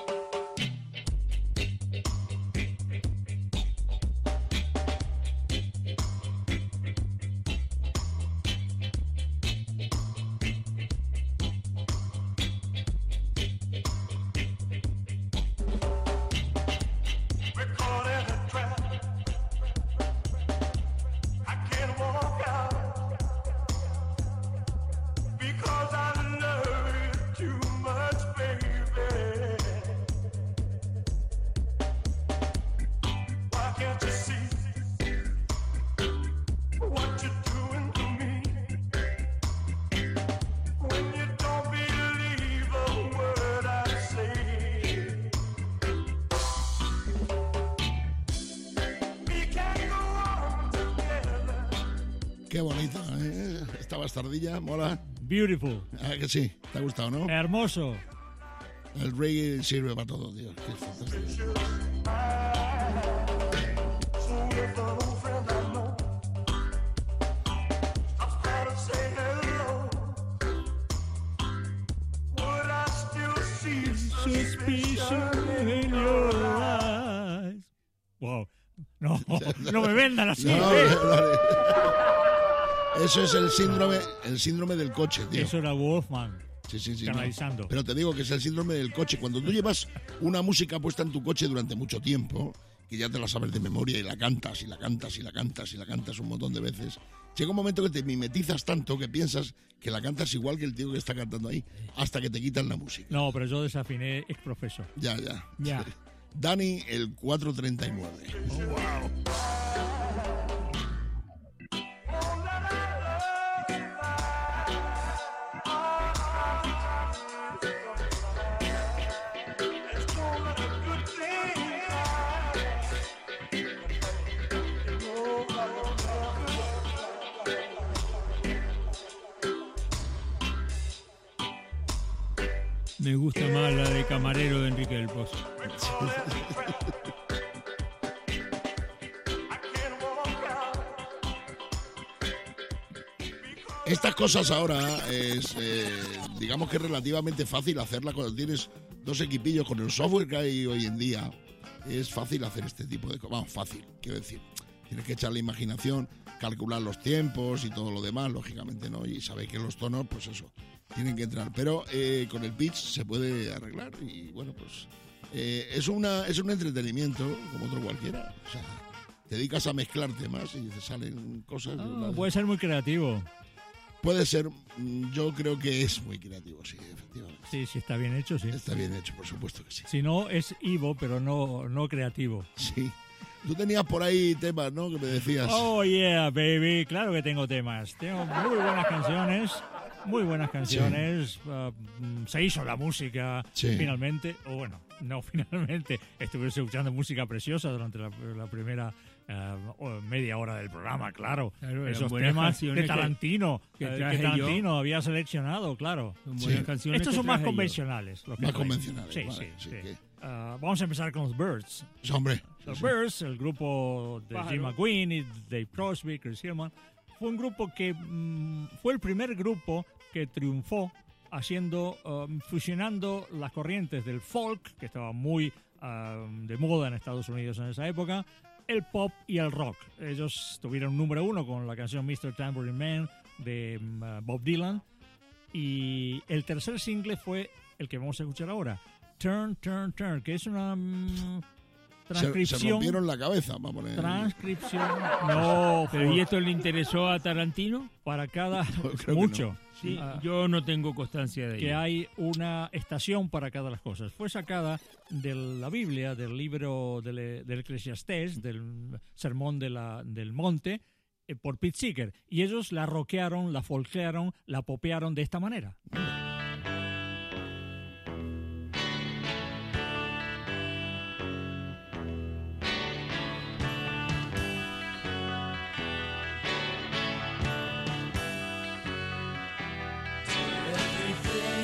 Qué bonita, ¿eh? Esta bastardilla, mola. Beautiful. Ah, que sí, te ha gustado, ¿no? Hermoso. El reggae sirve para todo, tío. Qué fantástico. Suspicion in your eyes. Wow. No, no me vendan así. No, eso es el síndrome del coche, tío. Eso era Wolfman. Sí, canalizando. No. Pero te digo que es el síndrome del coche. Cuando tú llevas una música puesta en tu coche durante mucho tiempo, que ya te la sabes de memoria y la cantas, y la cantas, y la cantas, y la cantas un montón de veces, llega un momento que te mimetizas tanto que piensas que la cantas igual que el tío que está cantando ahí, hasta que te quitan la música. No, pero yo desafiné ex profeso. Ya. Ya. Dani, el 439. Oh, wow. Me gusta más la de Camarero de Enrique del Pozo. Estas cosas ahora es, digamos que es relativamente fácil hacerla cuando tienes dos equipillos con el software que hay hoy en día. Es fácil hacer este tipo de cosas. Vamos, fácil, quiero decir. Tienes que echar la imaginación, calcular los tiempos y todo lo demás, lógicamente, ¿no? Y sabéis que los tonos, pues eso, tienen que entrar. Pero con el pitch se puede arreglar y, bueno, pues es un entretenimiento como otro cualquiera. O sea, te dedicas a mezclar temas y te salen cosas. Puede ser muy creativo. Puede ser, yo creo que es muy creativo, sí, efectivamente. Sí, está bien hecho, sí. Está bien hecho, por supuesto que sí. Si no, es Ivo, pero no creativo. Sí. Tú tenías por ahí temas, ¿no? Que me decías. Oh, yeah, baby. Claro que tengo temas. Tengo muy buenas canciones. Muy buenas canciones. Sí. Se hizo la música finalmente. O bueno, no finalmente. Estuve escuchando música preciosa durante la primera media hora del programa, claro. Esos temas de Tarantino. Que Tarantino había seleccionado, claro. Buenas canciones. Estos son más convencionales. Más convencionales. Sí, vale, sí. Vamos a empezar con los Byrds. Hombre. Los Byrds, el grupo de Jim McQueen y Dave Crosby, Chris Hillman, fue un grupo que fue el primer grupo que triunfó fusionando las corrientes del folk, que estaba muy de moda en Estados Unidos en esa época, el pop y el rock. Ellos tuvieron número 1 con la canción Mr. Tambourine Man de Bob Dylan, y el tercer single fue el que vamos a escuchar ahora, Turn, Turn, Turn, que es una transcripción. Se rompieron la cabeza, vamos a poner. Transcripción. No, pero ¿y esto le interesó a Tarantino? Para cada mucho. No. Sí, yo no tengo constancia de ello. Que hay una estación para cada las cosas. Fue sacada de la Biblia, del libro del Eclesiastés, del Sermón del Monte, por Pete Seeger. Y ellos la rockearon, la folkearon, la popearon de esta manera. Everything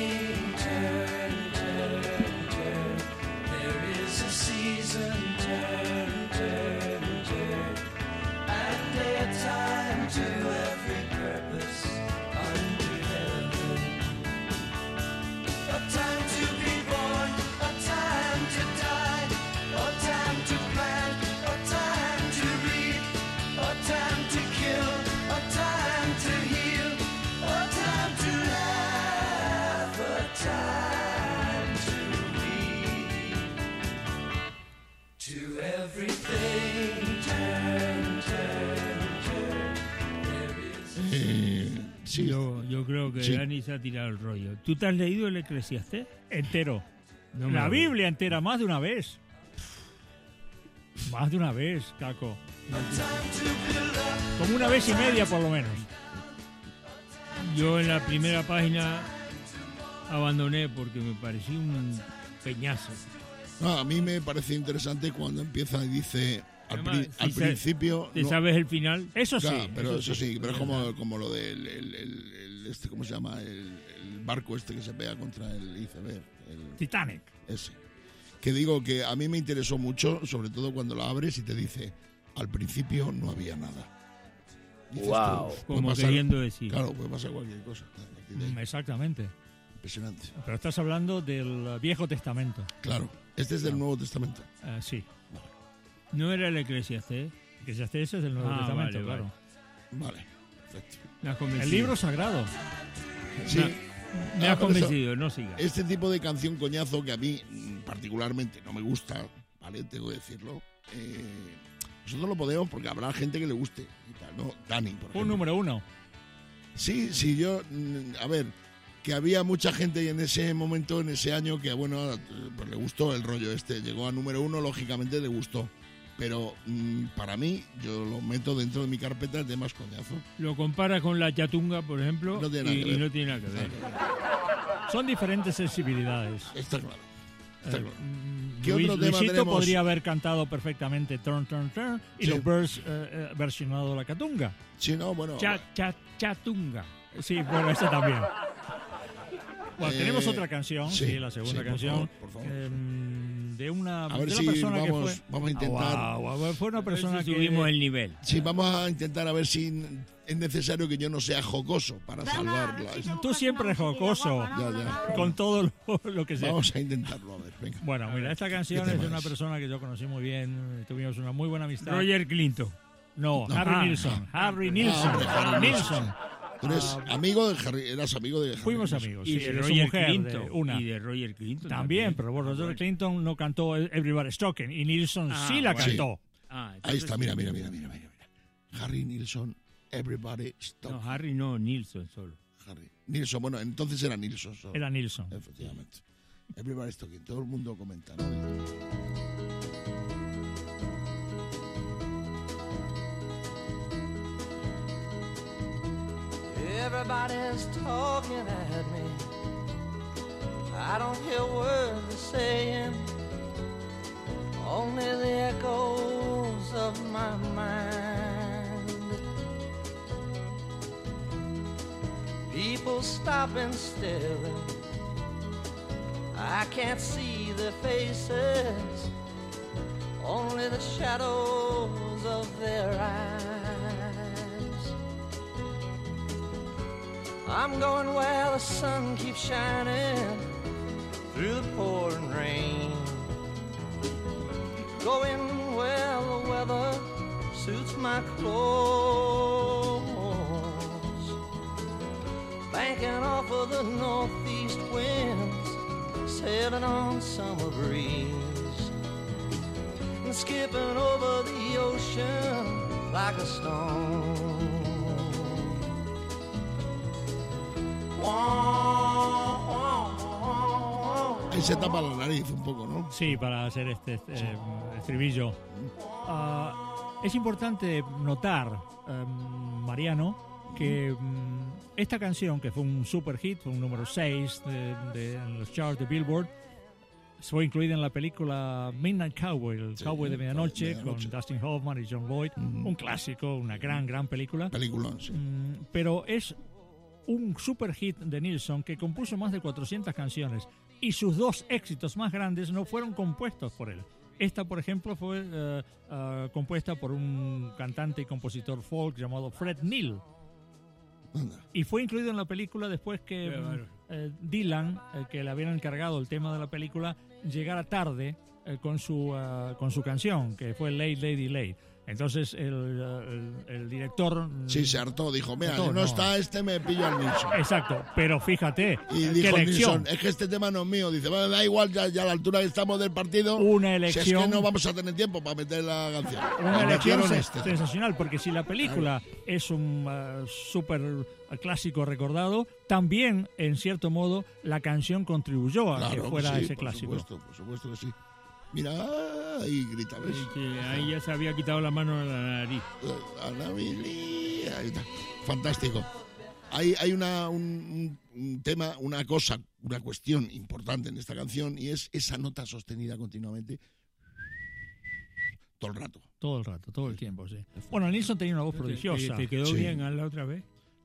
Sí. Yo creo que Sí. Dani se ha tirado el rollo. ¿Tú te has leído el Eclesiastés? Entero. No me La lo Biblia entera, más de una vez. Más de una vez, Caco. Como una vez y media, por lo menos. Yo en la primera página abandoné porque me parecía un peñazo. No, a mí me parece interesante cuando empieza y dice Además, al si principio... ¿Te sabes el final? Eso sí. Claro, pero eso sí, pero es como lo del ¿cómo se llama? El barco este que se pega contra el iceberg. Titanic. Ese. Que digo que a mí me interesó mucho, sobre todo cuando lo abres y te dice, al principio no había nada. Dices Wow. tú, Como pasar, queriendo decir. Claro, puede pasar cualquier cosa. Exactamente. Impresionante. Pero estás hablando del Viejo Testamento. Claro, este es del Nuevo Testamento. Sí. ¿No era el Eclesiastés? Eclesiastés es del Nuevo Testamento, vale, claro. Vale, perfecto. Me has convencido. El libro sagrado. Sí. Me has por convencido, eso, no sigas. Este tipo de canción coñazo que a mí particularmente no me gusta, ¿vale? Tengo que decirlo. Nosotros lo podemos porque habrá gente que le guste y tal, ¿no? Dani, por ejemplo. Un número uno. Sí, yo... A ver, que había mucha gente en ese momento, en ese año, que, bueno, pues le gustó el rollo este. Llegó a número uno, lógicamente le gustó. Pero para mí, yo lo meto dentro de mi carpeta de más coñazo. Lo compara con la chatunga, por ejemplo, No tiene nada que ver. y no tiene nada que ver. Son diferentes sensibilidades. Está claro. Está claro. ¿Qué otro tema Luisito tenemos? podría haber cantado perfectamente Turn, Turn, Turn y Sí. los Birds versionado la catunga. Sí, no, bueno. Chatunga. Sí, bueno, este también. Bueno, tenemos otra canción, sí, sí, la segunda sí, canción, por favor. de una, A ver de una si persona que vamos, fue... vamos a intentar... Fue una persona que... subimos el nivel. Sí, vamos a intentar a ver si es necesario que yo no sea jocoso para salvarla. Tú siempre eres jocoso Ya. con todo lo que sea. Vamos a intentarlo, a ver, venga. Bueno, mira, esta canción ¿Qué es de tema una es? persona que yo conocí muy bien, tuvimos una muy buena amistad. Roger Clinton. No, No. Harry Nilsson. Harry Nilsson. hombre, Harry Nilsson. Tú eres amigo de Harry, eras amigo de Harry. Fuimos Nilsson. amigos, Y sí, de de su Roger mujer, Clinton. de una. Y de Roger Clinton. También, pero bueno, Roger Clinton no cantó Everybody's Talking y Nilsson sí la bueno. cantó. Ahí está, mira. Harry Nilsson, Everybody Stop. No, Harry no, Nilsson solo. Harry. Nilsson, bueno, entonces era Nilsson solo. Era Nilsson. Efectivamente. Everybody Talking, todo el mundo comenta, ¿no? Everybody's talking at me. I don't hear words they're saying, only the echoes of my mind. People stopping still. I can't see their faces, only the shadows of their eyes. I'm going where the sun keeps shining through the pouring rain, going where the weather suits my clothes, banking off of the northeast winds, sailing on summer breeze, and skipping over the ocean like a stone. Ahí se tapa la nariz un poco, ¿no? Sí, para hacer este estribillo. Es importante notar, Mariano, que esta canción, que fue un super hit, fue un número 6 en los charts de Billboard, fue incluida en la película Midnight Cowboy, el Cowboy de Medianoche, con Dustin Hoffman y John Voight, un clásico, una gran película. Peliculón, sí. Pero es un super hit de Nilsson que compuso más de 400 canciones y sus dos éxitos más grandes no fueron compuestos por él. Esta, por ejemplo, fue compuesta por un cantante y compositor folk llamado Fred Neil. Y fue incluido en la película después que Dylan, que le habían encargado el tema de la película, llegara tarde con su canción, que fue Late Lady Late. Entonces el director... Sí, se hartó, dijo, mira, hartó, si no está este me pillo al Nilsson. Exacto, pero fíjate, Y qué dijo elección. Nilsson, es que este tema no es mío. Dice, bueno, da igual, ya a la altura que estamos del partido, Una si elección... es que no vamos a tener tiempo para meter la canción. Una Y elección metieron este. sensacional, porque si la película es un súper clásico recordado, también, en cierto modo, la canción contribuyó a que fuera sí, ese clásico. Por supuesto que sí. Mira, ahí grita, ¿ves? Ahí ya se había quitado la mano a la nariz. Ahí está. Fantástico. Hay un tema, una cosa, una cuestión importante en esta canción, y es esa nota sostenida continuamente todo el rato. Todo el rato, todo el tiempo, sí. Bueno, Nilsson tenía una voz prodigiosa. ¿Te quedó bien a la otra vez?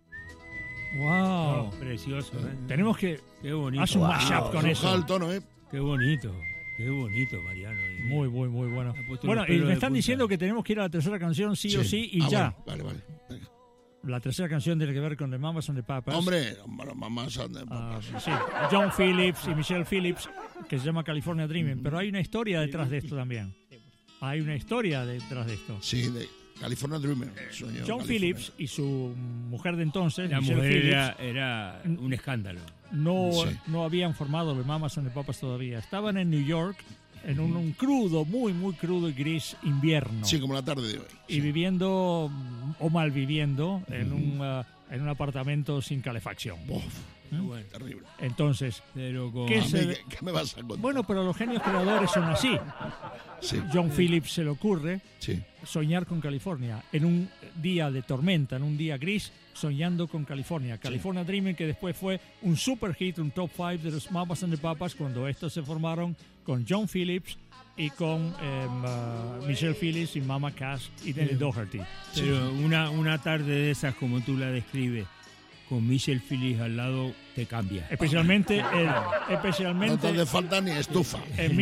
¡Wow! No, precioso. Tenemos que Qué bonito. hacer un mashup con eso. Baja el tono, ¿eh? Qué bonito, Mariano. Muy bueno. puesto Bueno, los y pelos me de están punta. diciendo que tenemos que ir a la tercera canción sí o sí, y ya. Vale. Venga. La tercera canción tiene que ver con The Mamas and the Papas. Hombre, los Mamas and the Papas. Sí, John Phillips y Michelle Phillips, que se llama California Dreaming. Pero hay una historia detrás de esto también. Hay una historia detrás de esto. Sí, de California Dreamer. John Phillips y su mujer de entonces, La Michelle mujer Phillips, era un escándalo. no habían formado The Mamas and the Papas todavía. Estaban en New York en un crudo, muy crudo y gris invierno. Sí, como la tarde de hoy. Y viviendo, o mal viviendo, en un apartamento sin calefacción. Bueno, terrible. Entonces, ¿qué me vas a contar? Bueno, pero los genios creadores son así. Sí. John Phillips se le ocurre Sí. soñar con California en un día de tormenta, en un día gris, soñando con California. California Dreaming, que después fue un super hit, un top 5 de los Mamas and the Papas, cuando estos se formaron con John Phillips y con Michelle Phillips y Mama Cass y Denny Doherty. Pero una tarde de esas, como tú la describes, con Michelle Phillips al lado, te cambia. Especialmente No te hace falta ni estufa. en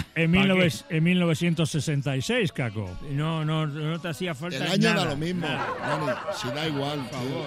1966, Caco. No te hacía falta El año nada. da lo mismo. Dani, si da igual. Por favor.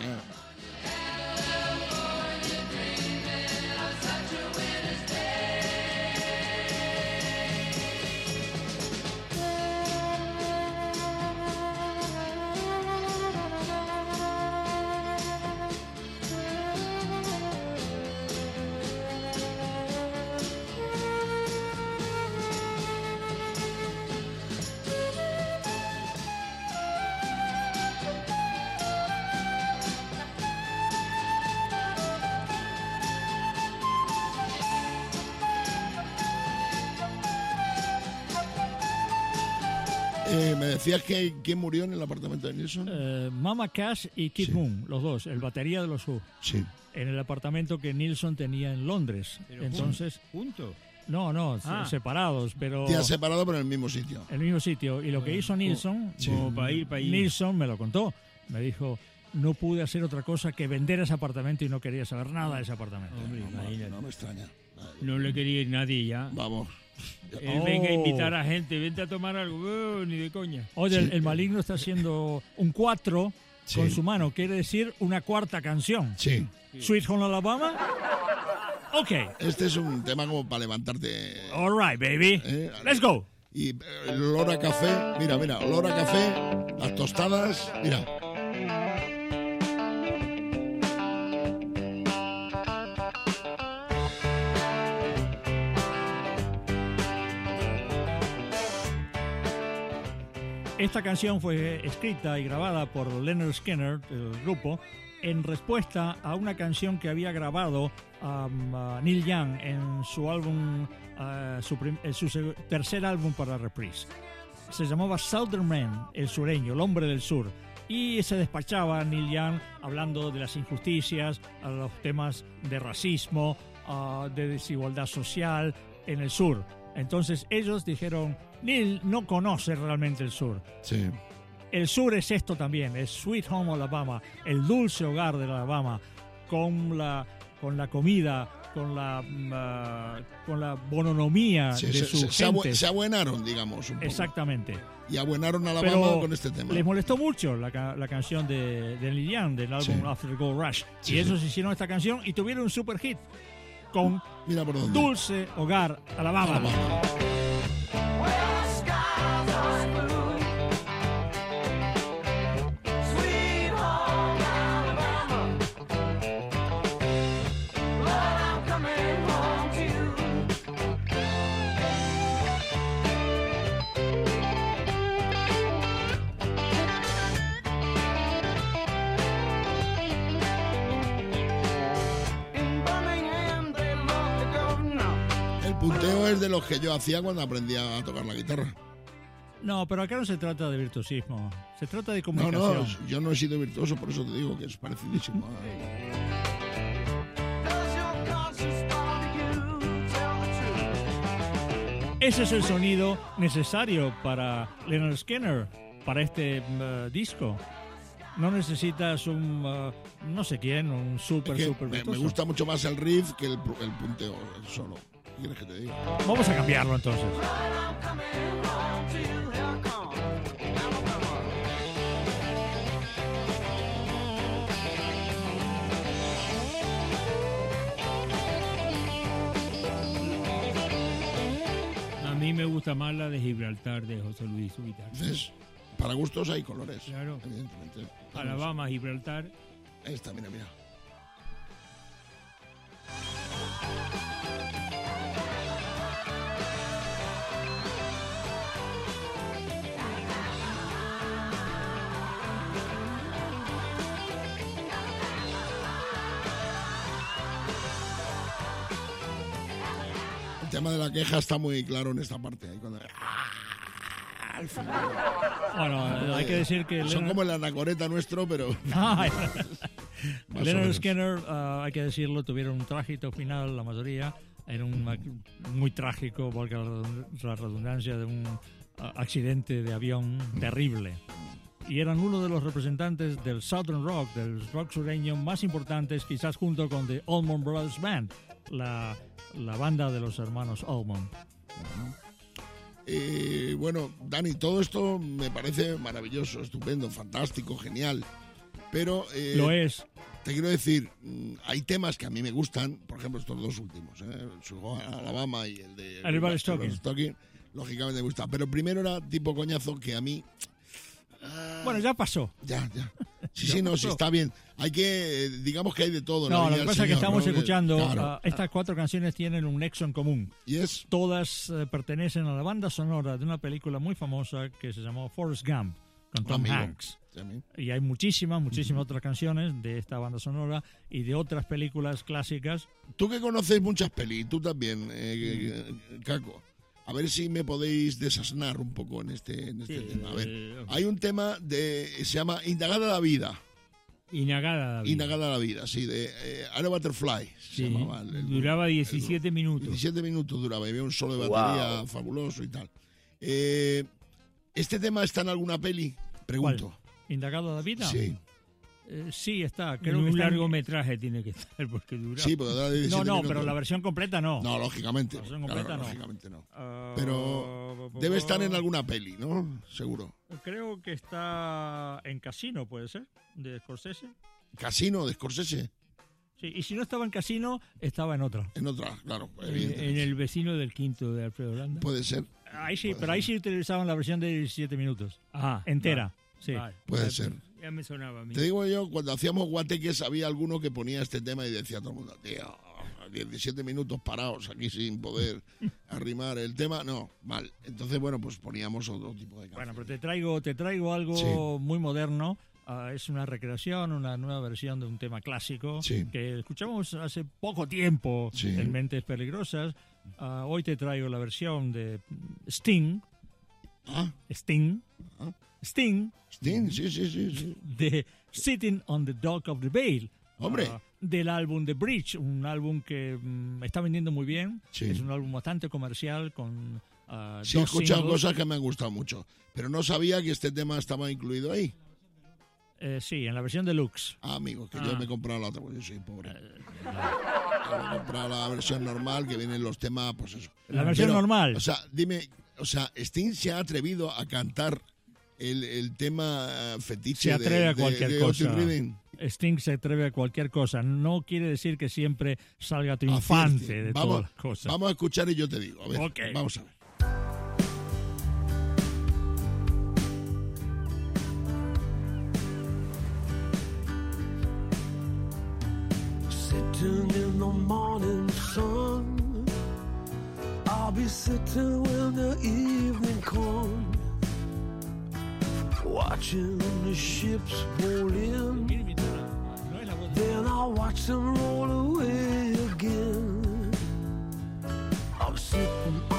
Me decías que quién murió en el apartamento de Nilsson. Mama Cass y Kid Moon, los dos, el batería de los Who. Sí. En el apartamento que Nilsson tenía en Londres. Pero entonces, ¿juntos? No, separados, pero Te has separado pero en el mismo sitio. en el mismo sitio. Y lo que hizo Nilsson, Como para ir. Nilsson me lo contó. Me dijo, no pude hacer otra cosa que vender ese apartamento y no quería saber nada de ese apartamento. Hombre, imagínate. No me extraña. No le quería ir nadie ya. Vamos. Él venga a invitar a gente, vente a tomar algo, ni de coña. Oye, el maligno está haciendo un 4 con su mano, quiere decir una cuarta canción. Sí. Sweet Home Alabama. Ok. Este es un tema como para levantarte. All right, baby. Let's go. Y el olor a café, mira, olor a café, las tostadas, mira. Esta canción fue escrita y grabada por Leonard Skinner, el grupo, en respuesta a una canción que había grabado Neil Young en su álbum, su tercer álbum para Reprise. Se llamaba Southern Man, el sureño, el hombre del sur. Y se despachaba Neil Young hablando de las injusticias, a los temas de racismo, de desigualdad social en el sur. Entonces ellos dijeron, Neil no conoce realmente el sur. Sí. El sur es esto también, es Sweet Home Alabama, el dulce hogar de Alabama, con la comida, con la bononomía Sí, de su gente. se abuenaron, digamos, un poco. Exactamente. Y abuenaron a Alabama Pero con este tema. les molestó mucho la canción de Neil Young, del álbum Sí. After the Gold Rush. Sí, y ellos hicieron esta canción y tuvieron un super hit con Mira por dónde. Dulce Hogar Alabama. covers de los que yo hacía cuando aprendía a tocar la guitarra. No, pero acá no se trata de virtuosismo, se trata de No, comunicación. yo no he sido virtuoso, por eso te digo que es parecidísimo. Ese es el sonido necesario para Leonard Skinner, para este disco. No necesitas un, no sé quién, un super Me virtuoso. gusta mucho más el riff que el punteo, el solo. ¿Qué quieres que te diga? Vamos a cambiarlo entonces. A mí me gusta más la de Gibraltar de José Luis Ubita. ¿Ves? Para gustos hay colores. Claro. Evidentemente. Alabama, Gibraltar. Ahí está, mira. El tema de la queja está muy claro en esta parte. Ahí cuando... al final. Bueno, hay que decir que son como el anacoreta nuestro, pero... Leonard Skinner, hay que decirlo, tuvieron un trágico final, la mayoría. Era muy trágico, porque la redundancia de un accidente de avión terrible. Y eran uno de los representantes del Southern Rock, del rock sureño más importantes, quizás junto con The Allman Brothers Band, la banda de los hermanos Allman. Bueno, Dani, todo esto me parece maravilloso, estupendo, fantástico, genial. Pero lo es. Te quiero decir, hay temas que a mí me gustan, por ejemplo estos dos últimos, Alabama y el de Everybody's Talking, lógicamente me gusta. Pero primero era tipo coñazo que a mí... Bueno, ya pasó. Ya. Sí, está bien. Hay que, digamos que hay de todo. No, lo que pasa es que estamos escuchando, claro. Estas 4 canciones tienen un nexo en común. ¿Y es? Todas pertenecen a la banda sonora de una película muy famosa que se llamó Forrest Gump, con Tom Hanks. Y hay muchísimas otras canciones de esta banda sonora y de otras películas clásicas. Tú que conoces muchas pelis, tú también, Caco. A ver si me podéis desasnar un poco en este tema. A ver, hay un tema se llama Indagada la vida. Indagada la vida, sí, de Aero Butterfly. Sí, se llamaba duraba 17 minutos. 17 minutos duraba, y había un solo de batería fabuloso y tal. ¿Este tema está en alguna peli? Pregunto. ¿Cuál? ¿Indagada la vida? Sí. Sí, está. Creo que un largometraje tiene que estar porque dura. Sí, porque dura 17 minutos. Pero la versión completa no. No, lógicamente. La versión completa no. Lógicamente no. Pero debe estar en alguna peli, ¿no? Seguro. Creo que está en Casino, ¿puede ser? De Scorsese. ¿Casino de Scorsese? Sí, y si no estaba en Casino, estaba en otra. En otra, claro. En El vecino del quinto de Alfredo Landa. Puede ser. Ahí sí, pero ahí sí utilizaban la versión de 17 minutos. Entera. Vale. Sí. Vale. Puede ser. Ya me sonaba a mí. Te digo yo, cuando hacíamos guateques había alguno que ponía este tema y decía todo el mundo, tío, 17 minutos parados aquí sin poder arrimar el tema. No, mal. Entonces, bueno, pues poníamos otro tipo de canción. Bueno, pero te traigo algo muy moderno. Es una recreación, una nueva versión de un tema clásico que escuchamos hace poco tiempo en Mentes Peligrosas. Hoy te traigo la versión de Sting. Sting, sí. De Sitting on the Dock of the Bay. Hombre. Del álbum The Bridge, un álbum que está vendiendo muy bien. Sí. Es un álbum bastante comercial con he escuchado cosas que me han gustado mucho, pero no sabía que este tema estaba incluido ahí. Sí, en la versión deluxe. Amigo, que yo me he comprado la otra, porque yo soy pobre. Me he comprado la versión normal, que vienen los temas, pues eso. La versión normal. O sea, dime, Sting se ha atrevido a cantar el tema fetiche se atreve a cualquier cosa. Otis Redding. Sting se atreve a cualquier cosa. No quiere decir que siempre salga triunfante de todas las cosas. Vamos a escuchar y yo te digo. A ver, vamos a ver. Sitting in the morning sun, I'll be sitting when the evening comes, watching the ships roll in, then I'll watch them roll away again. I'm sitting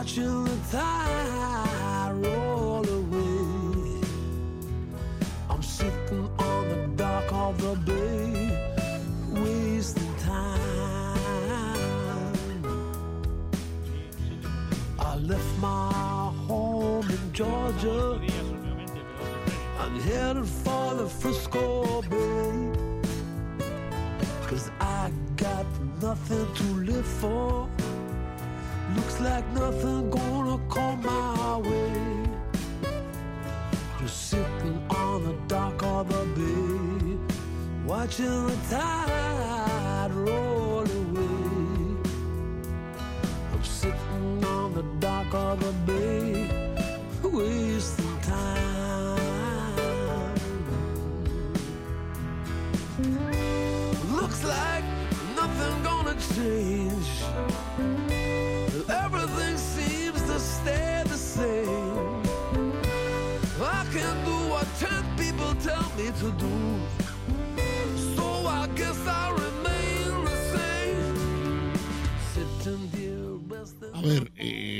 watching the tide roll away. I'm sitting on the dock of the bay, wasting time. I left my home in Georgia and headed for the Frisco Bay, 'cause I got nothing to live for. Looks like nothing gonna come my way. Just sitting on the dock of the bay, watching the tide roll away. I'm sitting on the dock of the bay, wasting time. Looks like nothing gonna change. Everything seems to stay the same. I can do what 10 people tell me to do, so I guess I'll remain the same. Sitting here resting. A ver,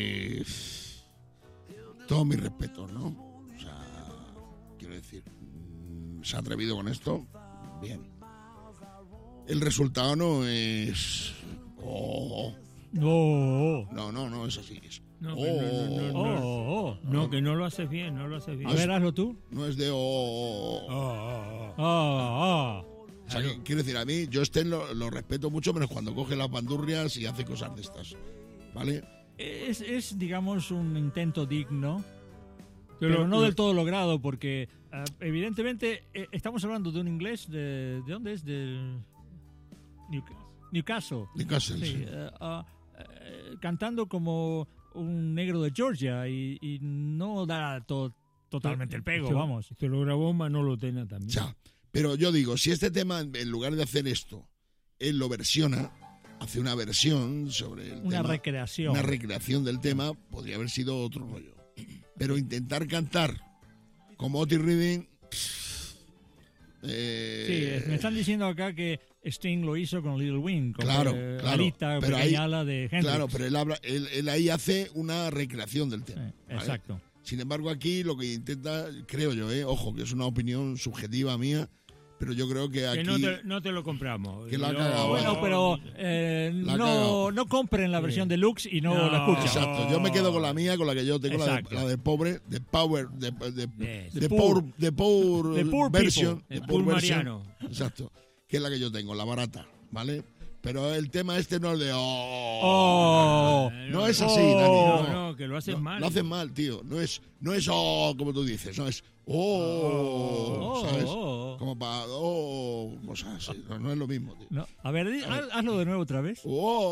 todo mi respeto, ¿no? O sea, quiero decir, se ha atrevido con esto, bien. El resultado no es... No es así. Es... No, que no lo haces bien, no lo haces bien. A ver, hazlo tú. No es de... O sea, quiero decir, a mí, yo lo respeto mucho, menos cuando coge las bandurrias y hace cosas de estas, ¿vale? Es digamos, un intento digno, pero no del todo logrado, porque evidentemente estamos hablando de un inglés ¿de dónde es? Del Newcastle. Sí. Cantando como un negro de Georgia y no da totalmente el pego, vamos. Esto lo grabó Manolo Tena también. Ya, pero yo digo, si este tema, en lugar de hacer esto, él lo versiona, hace una versión sobre el tema. Recreación. Una recreación del tema, podría haber sido otro rollo. Pero intentar cantar como Otis Redding... Sí, me están diciendo acá que Sting lo hizo con Little Wing, con Alita, pero ahí, ala de Hendrix. Claro, pero él ahí hace una recreación del tema. Sí, ¿vale? Exacto. Sin embargo, aquí lo que intenta, creo yo, ojo, que es una opinión subjetiva mía, pero yo creo que aquí... Que no te lo compramos. Que la ha cagado. Bueno, pero no compren la versión deluxe y no la escuchen. Exacto, yo me quedo con la mía, con la que yo tengo, la de pobre, de power, de poor version. De poor Mariano. Exacto, que es la que yo tengo, la barata, ¿vale? Pero el tema este no es de... no es así, Dani. No, que lo haces mal. Lo haces mal, tío. No es como tú dices, no es... ¿sabes? Como para... cosas así. No es lo mismo, tío. No. A ver, hazlo de nuevo otra vez.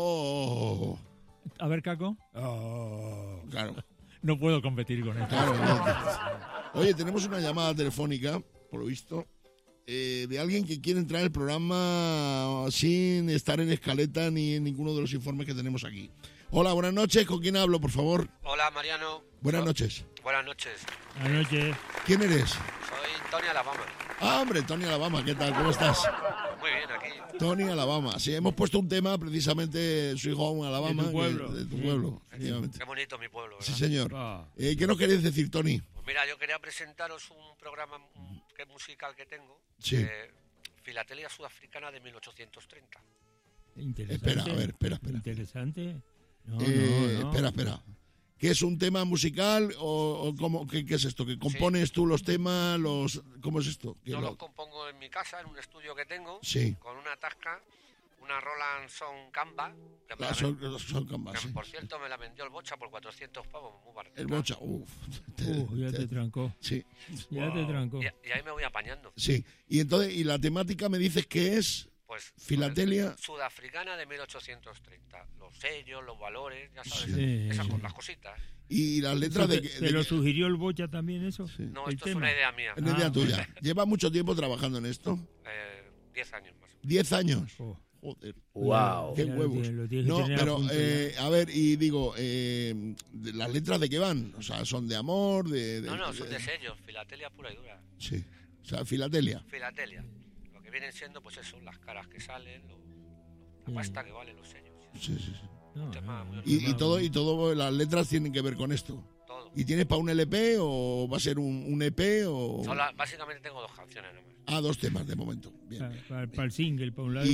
A ver, Caco. Claro. No puedo competir con esto. Claro, no. Oye, tenemos una llamada telefónica, por lo visto, de alguien que quiere entrar al programa sin estar en escaleta ni en ninguno de los informes que tenemos aquí. Hola, buenas noches. ¿Con quién hablo, por favor? Hola, Mariano. Buenas noches. Buenas noches. Buenas noches. ¿Quién eres? Soy Tony Alabama. Ah, hombre, Tony Alabama. ¿Qué tal? ¿Cómo estás? Muy bien, aquí. Tony Alabama. Sí, hemos puesto un tema precisamente Sweet Home Alabama. De tu pueblo. De tu pueblo, efectivamente. Qué bonito mi pueblo, ¿verdad? Sí, señor. ¿Qué nos queréis decir, Tony? Pues mira, yo quería presentaros un programa musical que tengo. Sí. Filatelia Sudafricana de 1830. Interesante. Espera. Interesante. No. Espera. ¿Qué es un tema musical o cómo, qué es esto? ¿Que compones tú los temas? ¿Cómo es esto? Yo los compongo en mi casa, en un estudio que tengo, con una Tasca, una Roland Sound Canva. Por cierto, me la vendió el Bocha por 400 pavos, muy barato. El Bocha, ya te trancó. Sí. Ya te trancó. Y ahí me voy apañando. Sí. Y entonces, ¿y la temática me dices que es? Pues Filatelia Sudafricana de 1830. Los sellos, los valores, ya sabes, las cositas. ¿Y las letras ¿Te lo sugirió el Bocha también eso? Sí. No, esto es una idea mía. Es una idea tuya. ¿Lleva mucho tiempo trabajando en esto? 10 años más. 10 años. Joder. Wow. Qué huevos. No, pero a ver, y digo, ¿las letras de qué van? O sea, ¿son de amor? No, son de sellos, filatelia pura y dura. Sí, o sea, filatelia. Filatelia. Lo que vienen siendo, pues eso, las caras que salen, la pasta que valen los sellos. Sí. Y todo las letras tienen que ver con esto. Todo. ¿Y tienes para un LP o va a ser un EP o...? Básicamente tengo 2 canciones nomás. 2 temas de momento. Bien. Para el single, para un lado.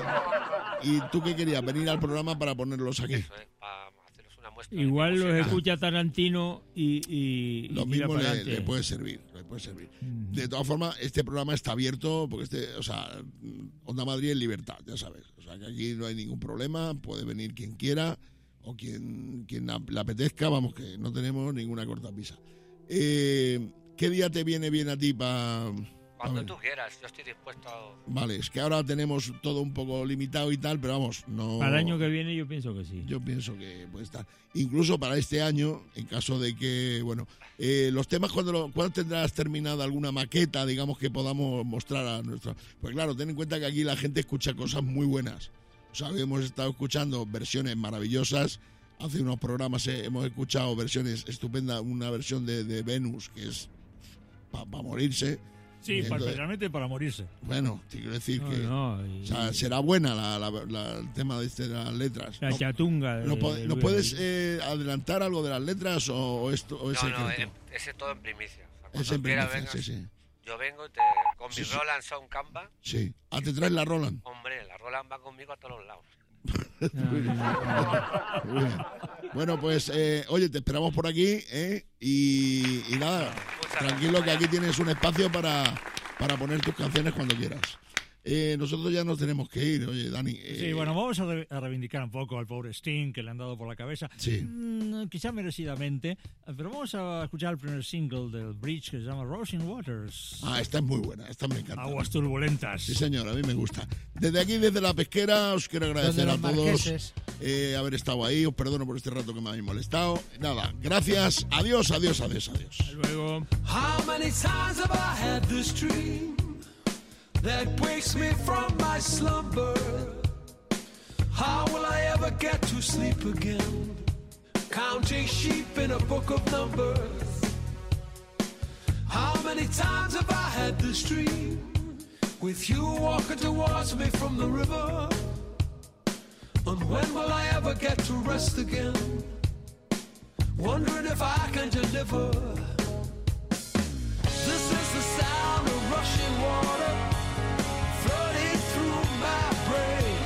¿Y tú qué querías? ¿Venir al programa para ponerlos aquí? Eso es, para haceros una muestra. Igual los escucha Tarantino y lo mismo le puede servir. De todas formas, este programa está abierto porque Onda Madrid es libertad, ya sabes. O sea, que aquí no hay ningún problema, puede venir quien quiera o quien le apetezca, vamos, que no tenemos ninguna cortapisa. ¿Qué día te viene bien a ti para...? Cuando tú quieras, yo estoy dispuesto a... Vale, es que ahora tenemos todo un poco limitado y tal, pero vamos, no... Para el año que viene yo pienso que sí. Yo pienso que puede estar. Incluso para este año, en caso de que, los temas, ¿cuándo tendrás terminada alguna maqueta, digamos, que podamos mostrar a nuestra...? Pues claro, ten en cuenta que aquí la gente escucha cosas muy buenas. O sea, hemos estado escuchando versiones maravillosas. Hace unos programas hemos escuchado versiones estupendas, una versión de Venus, que es para morirse. Sí, realmente para morirse. Bueno, te quiero decir que o sea, será buena el tema de las letras. La chatunga. ¿No puedes adelantar algo de las letras o esto? Es ese todo en primicia. O sea, es en primicia, vengas, sí. Yo vengo con mi Roland Sound Canva. Sí. ¿Te traes la Roland? Hombre, la Roland va conmigo a todos los lados. Muy bien. Bueno, pues, oye, te esperamos por aquí, y nada, tranquilo que aquí tienes un espacio para poner tus canciones cuando quieras. Nosotros ya nos tenemos que ir, oye, Dani. Sí, bueno, vamos a reivindicar un poco al pobre Sting, que le han dado por la cabeza. Sí. Quizá merecidamente, pero vamos a escuchar el primer single del Bridge, que se llama Rushing Waters. Esta es muy buena, esta me encanta. Aguas turbulentas. Sí, señor, a mí me gusta. Desde aquí, desde La Pesquera, os quiero agradecer a todos haber estado ahí. Os perdono por este rato que me habéis molestado. Nada, gracias, adiós. Hasta luego. How many times have I had this dream that wakes me from my slumber? How will I ever get to sleep again? Counting sheep in a book of numbers. How many times have I had this dream with you walking towards me from the river? And when will I ever get to rest again? Wondering if I can deliver. This is the sound of rushing water flooding through my brain.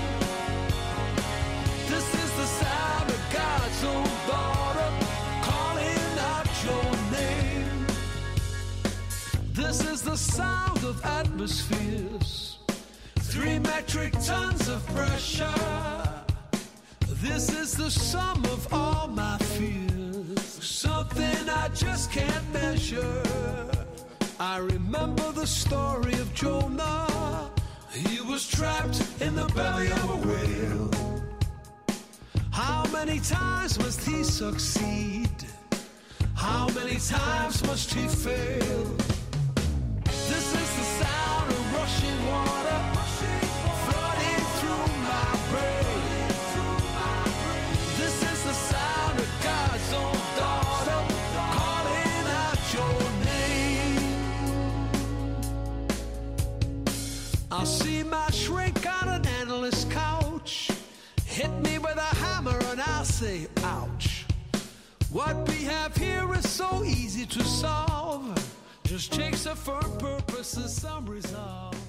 This is the sound of God's own daughter calling out your name. This is the sound of atmospheres, 3 metric tons of pressure. This is the sum of all my fears, something I just can't measure. I remember the story of Jonah. He was trapped in the belly of a whale. How many times must he succeed? How many times must he fail? This is the sound of rushing water flooding through my brain. This is the sound of God's own daughter calling out your name. I'll see my shrink on an endless couch, hit me with a hammer and I'll say ouch. What we have here is so easy to solve, just takes a firm purpose and some resolve.